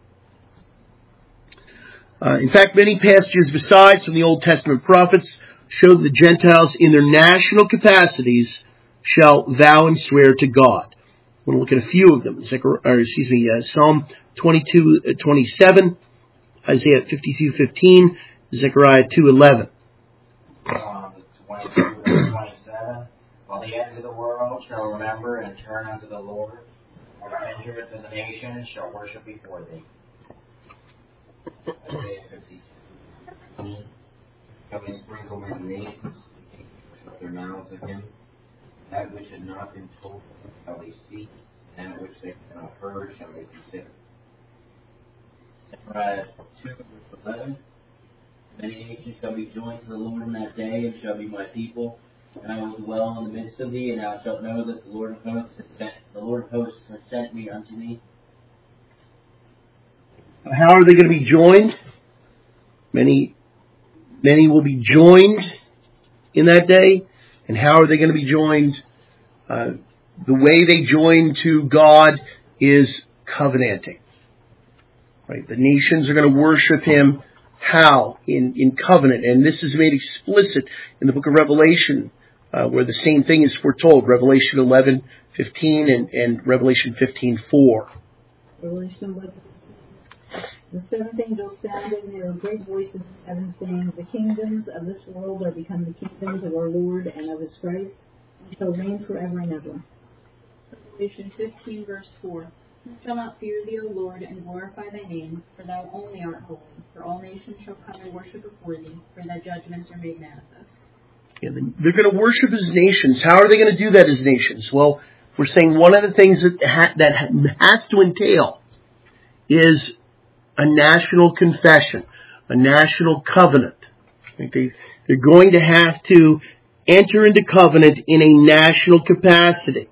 In fact, many passages besides from the Old Testament prophets show that the Gentiles in their national capacities shall vow and swear to God. We'll look at a few of them. Psalm 22:27, Isaiah 52:15, Zechariah 2:11. Psalm 22:27. While the ends of the world shall remember and turn unto the Lord, and the kindreds of the nations shall worship before thee. Isaiah 52:15. Shall we sprinkle many nations, shut their mouths at him? That which had not been told them shall they seek, and that which they have not heard shall they consider. Zechariah 2:11. Many nations shall be joined to the Lord in that day, and shall be my people, and I will dwell in the midst of thee, and thou shalt know that the Lord of hosts has sent me unto thee. How are they going to be joined? Many will be joined in that day. And how are they going to be joined? The way they join to God is covenanting. Right? The nations are going to worship Him. How? In covenant. And this is made explicit in the book of Revelation, where the same thing is foretold. Revelation 11:15 and Revelation 15:4. Revelation 11. The seventh angel sounded, and there were great voices in heaven saying, the kingdoms of this world are become the kingdoms of our Lord and of His Christ, and shall reign forever and ever. Revelation 15, verse 4. Who shall not fear thee, O Lord, and glorify thy name? For thou only art holy. For all nations shall come and worship before thee, for thy judgments are made manifest. Yeah, they're going to worship as nations. How are they going to do that as nations? Well, we're saying one of the things that has to entail is a national confession, a national covenant. They're going to have to enter into covenant in a national capacity.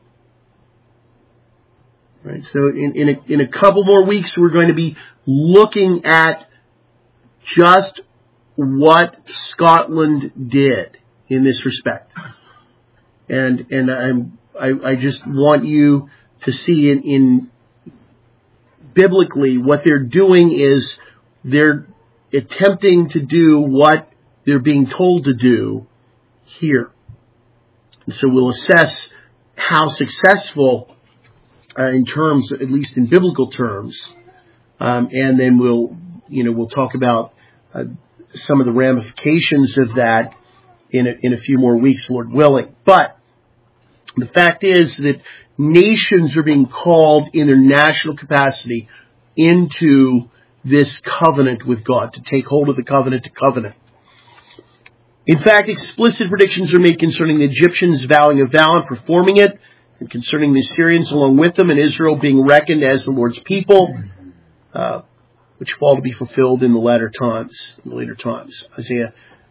Right. So in a couple more weeks, we're going to be looking at just what Scotland did in this respect, and I just want you to see in biblically what they're doing is they're attempting to do what they're being told to do here, and so we'll assess how successful. In terms, at least in biblical terms, and then we'll talk about some of the ramifications of that in a few more weeks, Lord willing. But the fact is that nations are being called in their national capacity into this covenant with God, to take hold of the covenant to covenant. In fact, explicit predictions are made concerning the Egyptians vowing a vow and performing it, and concerning the Assyrians along with them, and Israel being reckoned as the Lord's people, which fall to be fulfilled in the later times. Isaiah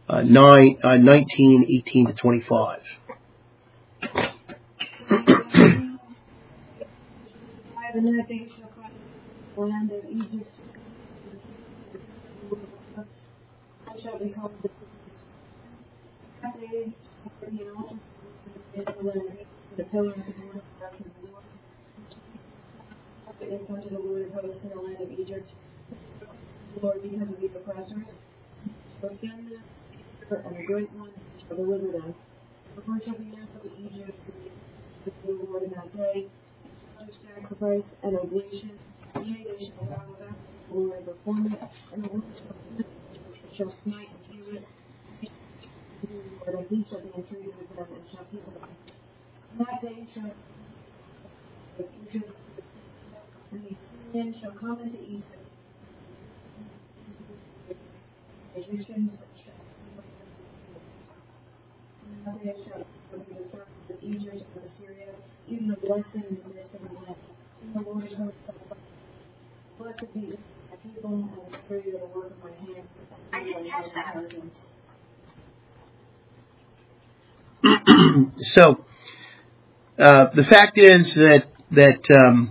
19:18 to 25. And that day shall cry the land of Egypt, and shall be called that day shall be an altar in the land of Egypt. The pillar of the Lord of the Lord is unto the Lord of hosts in the land of Egypt. The Lord, because of the oppressors, shall send them and a great one shall deliver them. The Lord shall be known to Egypt with the Lord in that day. Of sacrifice and oblation, yea, they shall bow back to the Lord and perform it, and the Lord shall smite and hew it. The Lord, and he shall be entreated with them, and shall heal them. That day shall Egypt, and the Assyrian shall come into Egypt. The Egyptians shall that day shall be the first of Egypt and Assyria, even a blessing in the midst of the land. The Lord is host of blessed be my people and the Assyria the work of my hands. I didn't catch that. So. The fact is that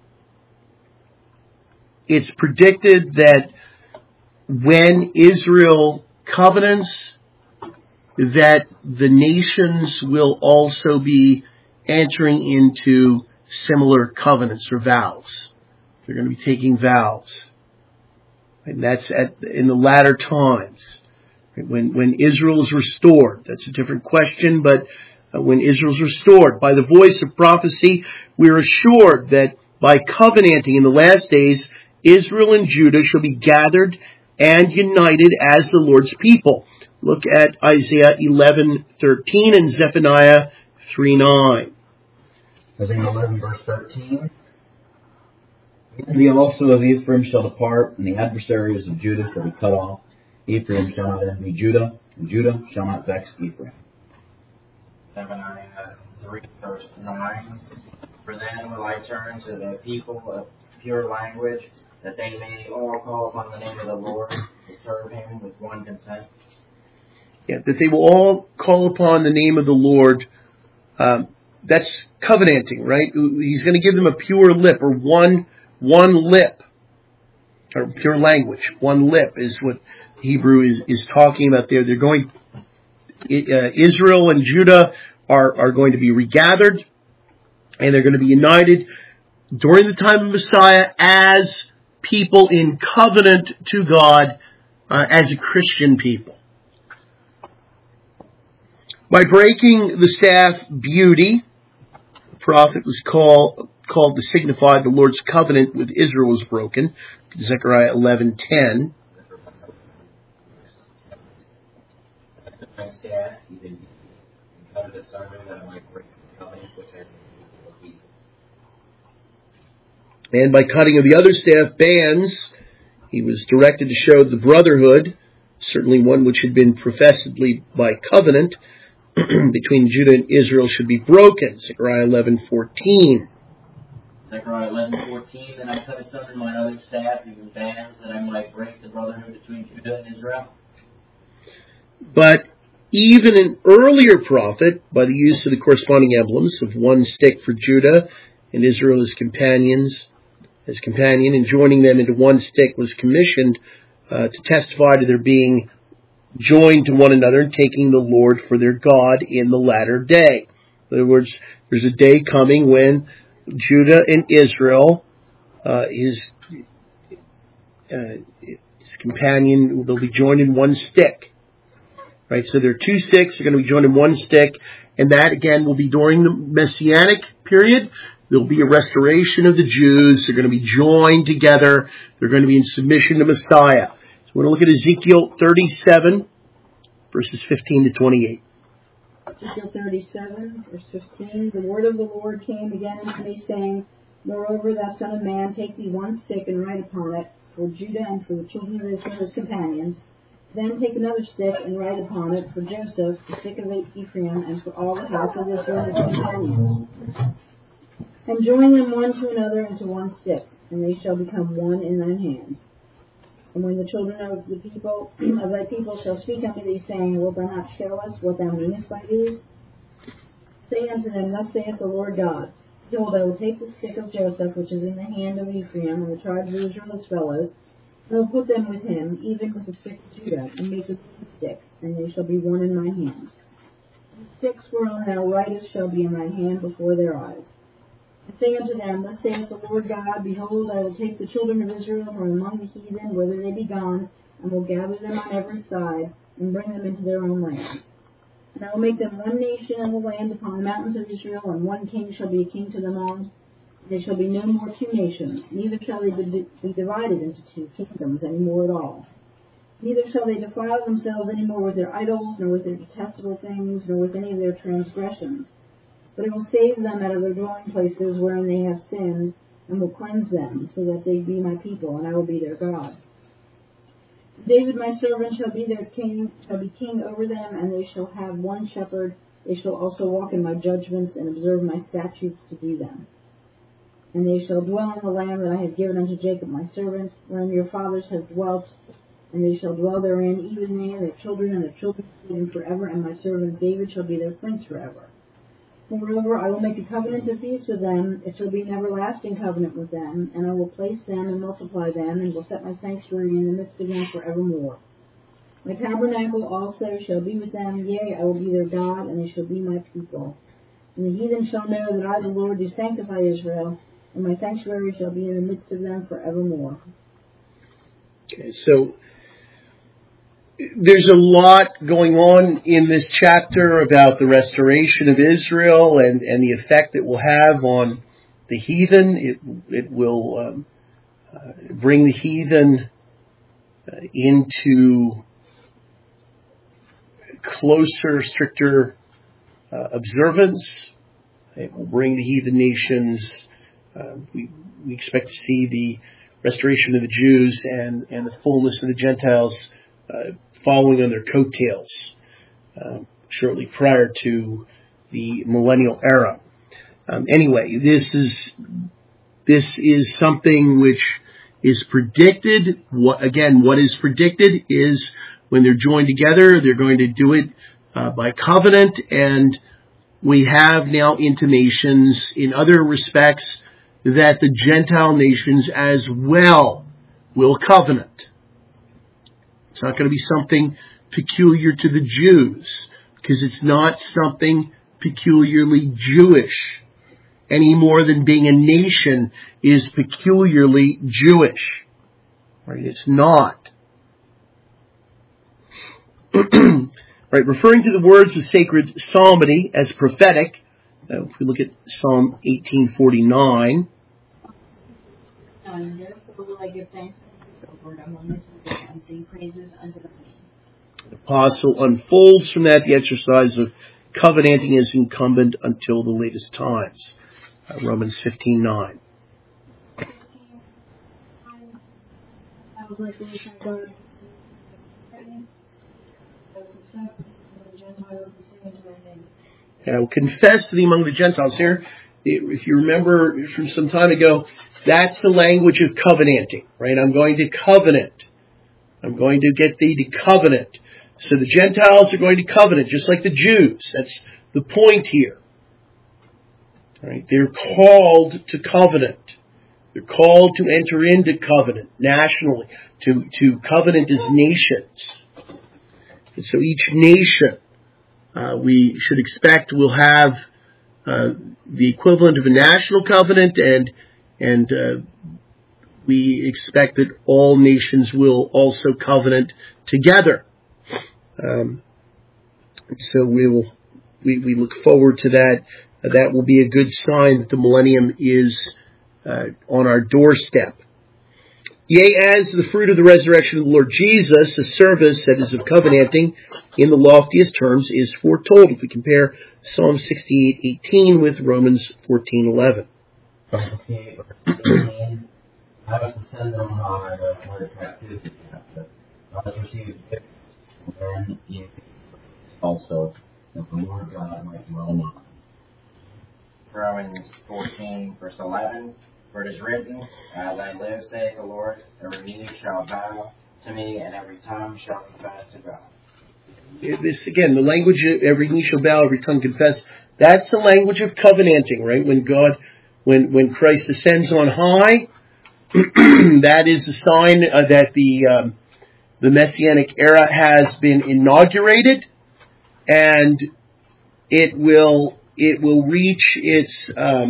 it's predicted that when Israel covenants, that the nations will also be entering into similar covenants or vows. They're going to be taking vows, and that's in the latter times when Israel is restored. That's a different question, but. When Israel is restored. By the voice of prophecy, we are assured that by covenanting in the last days, Israel and Judah shall be gathered and united as the Lord's people. Look at Isaiah 11:13 and Zephaniah 3:9. Isaiah 11, verse 13. The enemy also of Ephraim shall depart, and the adversaries of Judah shall be cut off. Ephraim shall not envy Judah, and Judah shall not vex Ephraim. Zephaniah 3, verse 9. For then will I turn to the people of pure language, that they may all call upon the name of the Lord to serve him with one consent. Yeah, that they will all call upon the name of the Lord. That's covenanting, right? He's going to give them a pure lip, or one lip. or pure language. One lip is what Hebrew is talking about there. They're going, Israel and Judah are going to be regathered, and they're going to be united during the time of Messiah as people in covenant to God, as a Christian people. By breaking the staff beauty, the prophet was called to signify the Lord's covenant with Israel was broken. Zechariah 11:10. My staff, even covered the sermon that I might break the covenant which I made with the people. And by cutting of the other staff bands, he was directed to show the brotherhood, certainly one which had been professedly by covenant, between Judah and Israel should be broken. Zechariah 11:14. Zechariah 11:14, then I cut asunder my other staff, even bands, that I might break the brotherhood between Judah and Israel. But even an earlier prophet, by the use of the corresponding emblems of one stick for Judah and Israel as companion, and joining them into one stick, was commissioned to testify to their being joined to one another and taking the Lord for their God in the latter day. In other words, there's a day coming when Judah and Israel, his companion, they'll be joined in one stick. Right? So there are two sticks, they're going to be joined in one stick, and that again will be during the Messianic period. There'll be a restoration of the Jews. They're going to be joined together. They're going to be in submission to Messiah. So we're going to look at Ezekiel 37, verses 15 to 28. Ezekiel 37, verse 15. The word of the Lord came again unto me, saying, Moreover, thou son of man, take thee one stick and write upon it for Judah and for the children of Israel his companions. Then take another stick and write upon it for Joseph, the stick of Ephraim, and for all the house of Israel his companions. And join them one to another into one stick, and they shall become one in thine hands. And when the children of the people of thy people shall speak unto thee, saying, Wilt thou not show us what thou meanest by these? Say unto them, Thus saith the Lord God, Behold, I will take the stick of Joseph, which is in the hand of Ephraim, and the tribes of Israel his fellows, and will put them with him, even with the stick of Judah, and make a stick, and they shall be one in mine hand. The sticks whereon thou writest shall be in thine hand before their eyes. And say unto them, Thus saith the Lord God, Behold, I will take the children of Israel from among the heathen, whither they be gone, and will gather them on every side, and bring them into their own land. And I will make them one nation in the land upon the mountains of Israel, and one king shall be a king to them all. They shall be no more two nations, neither shall they be divided into two kingdoms any more at all. Neither shall they defile themselves any more with their idols, nor with their detestable things, nor with any of their transgressions. But I will save them out of their dwelling places wherein they have sinned, and will cleanse them, so that they be my people, and I will be their God. David my servant shall be their king, shall be king over them, and they shall have one shepherd. They shall also walk in my judgments, and observe my statutes to do them. And they shall dwell in the land that I have given unto Jacob my servant, wherein your fathers have dwelt, and they shall dwell therein, even they and their children and their children's children forever, and my servant David shall be their prince forever. Moreover, I will make a covenant of peace with them. It shall be an everlasting covenant with them, and I will place them and multiply them, and will set my sanctuary in the midst of them forevermore. My tabernacle also shall be with them, yea, I will be their God, and they shall be my people. And the heathen shall know that I, the Lord, do sanctify Israel, and my sanctuary shall be in the midst of them forevermore. Okay, so there's a lot going on in this chapter about the restoration of Israel and the effect it will have on the heathen. It will bring the heathen into closer, stricter observance. It will bring the heathen nations. We expect to see the restoration of the Jews and the fullness of the Gentiles following on their coattails shortly prior to the millennial era. Anyway, this is something which is predicted. What is predicted is when they're joined together, they're going to do it by covenant, and we have now intimations in other respects that the Gentile nations as well will covenant. It's not going to be something peculiar to the Jews, because it's not something peculiarly Jewish, any more than being a nation is peculiarly Jewish. Right? It's not. Right, referring to the words of sacred psalmody as prophetic, if we look at Psalm 18:49. Therefore will I give thanks to the Lord among the people and sing praises unto the name. The apostle unfolds from that the exercise of covenanting is incumbent until the latest times. Romans 15:9. That was my solution. And I will confess to thee among the Gentiles. Here, if you remember from some time ago, that's the language of covenanting, right? I'm going to covenant. I'm going to get thee to covenant. So the Gentiles are going to covenant, just like the Jews. That's the point here. Right? They're called to covenant. They're called to enter into covenant nationally, to covenant as nations. And so each nation, we should expect will have the equivalent of a national covenant, and we expect that all nations will also covenant together. So we look forward to that. That will be a good sign that the millennium is on our doorstep. Yea, as the fruit of the resurrection of the Lord Jesus, a service that is of covenanting in the loftiest terms is foretold. If we compare Psalm 68:18 with Romans 14:11. Psalm 68, verse 18. I was descended on high, but for the captivity captive. I was received gifts, and then he also, that the Lord God might dwell among them. Romans 14, verse 11. For it is written, As I live, saith the Lord, every knee shall bow to me, and every tongue shall confess to God. This, again, the language of every knee shall bow, every tongue confess. That's the language of covenanting, right? When Christ ascends on high, that is a sign that the Messianic era has been inaugurated, and it will reach its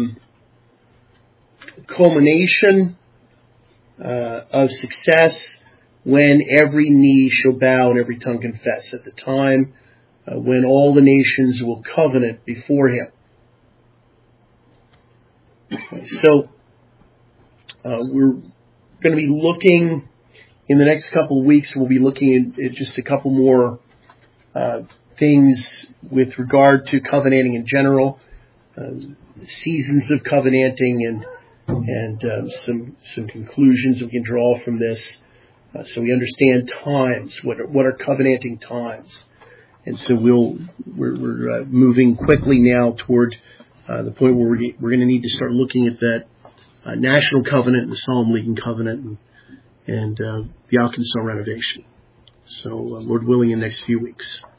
culmination of success when every knee shall bow and every tongue confess, at the time when all the nations will covenant before him. So we're going to be looking in the next couple of weeks. We'll be looking at just a couple more things with regard to covenanting in general, seasons of covenanting, and some conclusions we can draw from this, so we understand times. What are covenanting times? And so we're moving quickly now toward the point where we're going to need to start looking at that national covenant, the Psalm League covenant, and the Arkansas renovation. So Lord willing, in the next few weeks.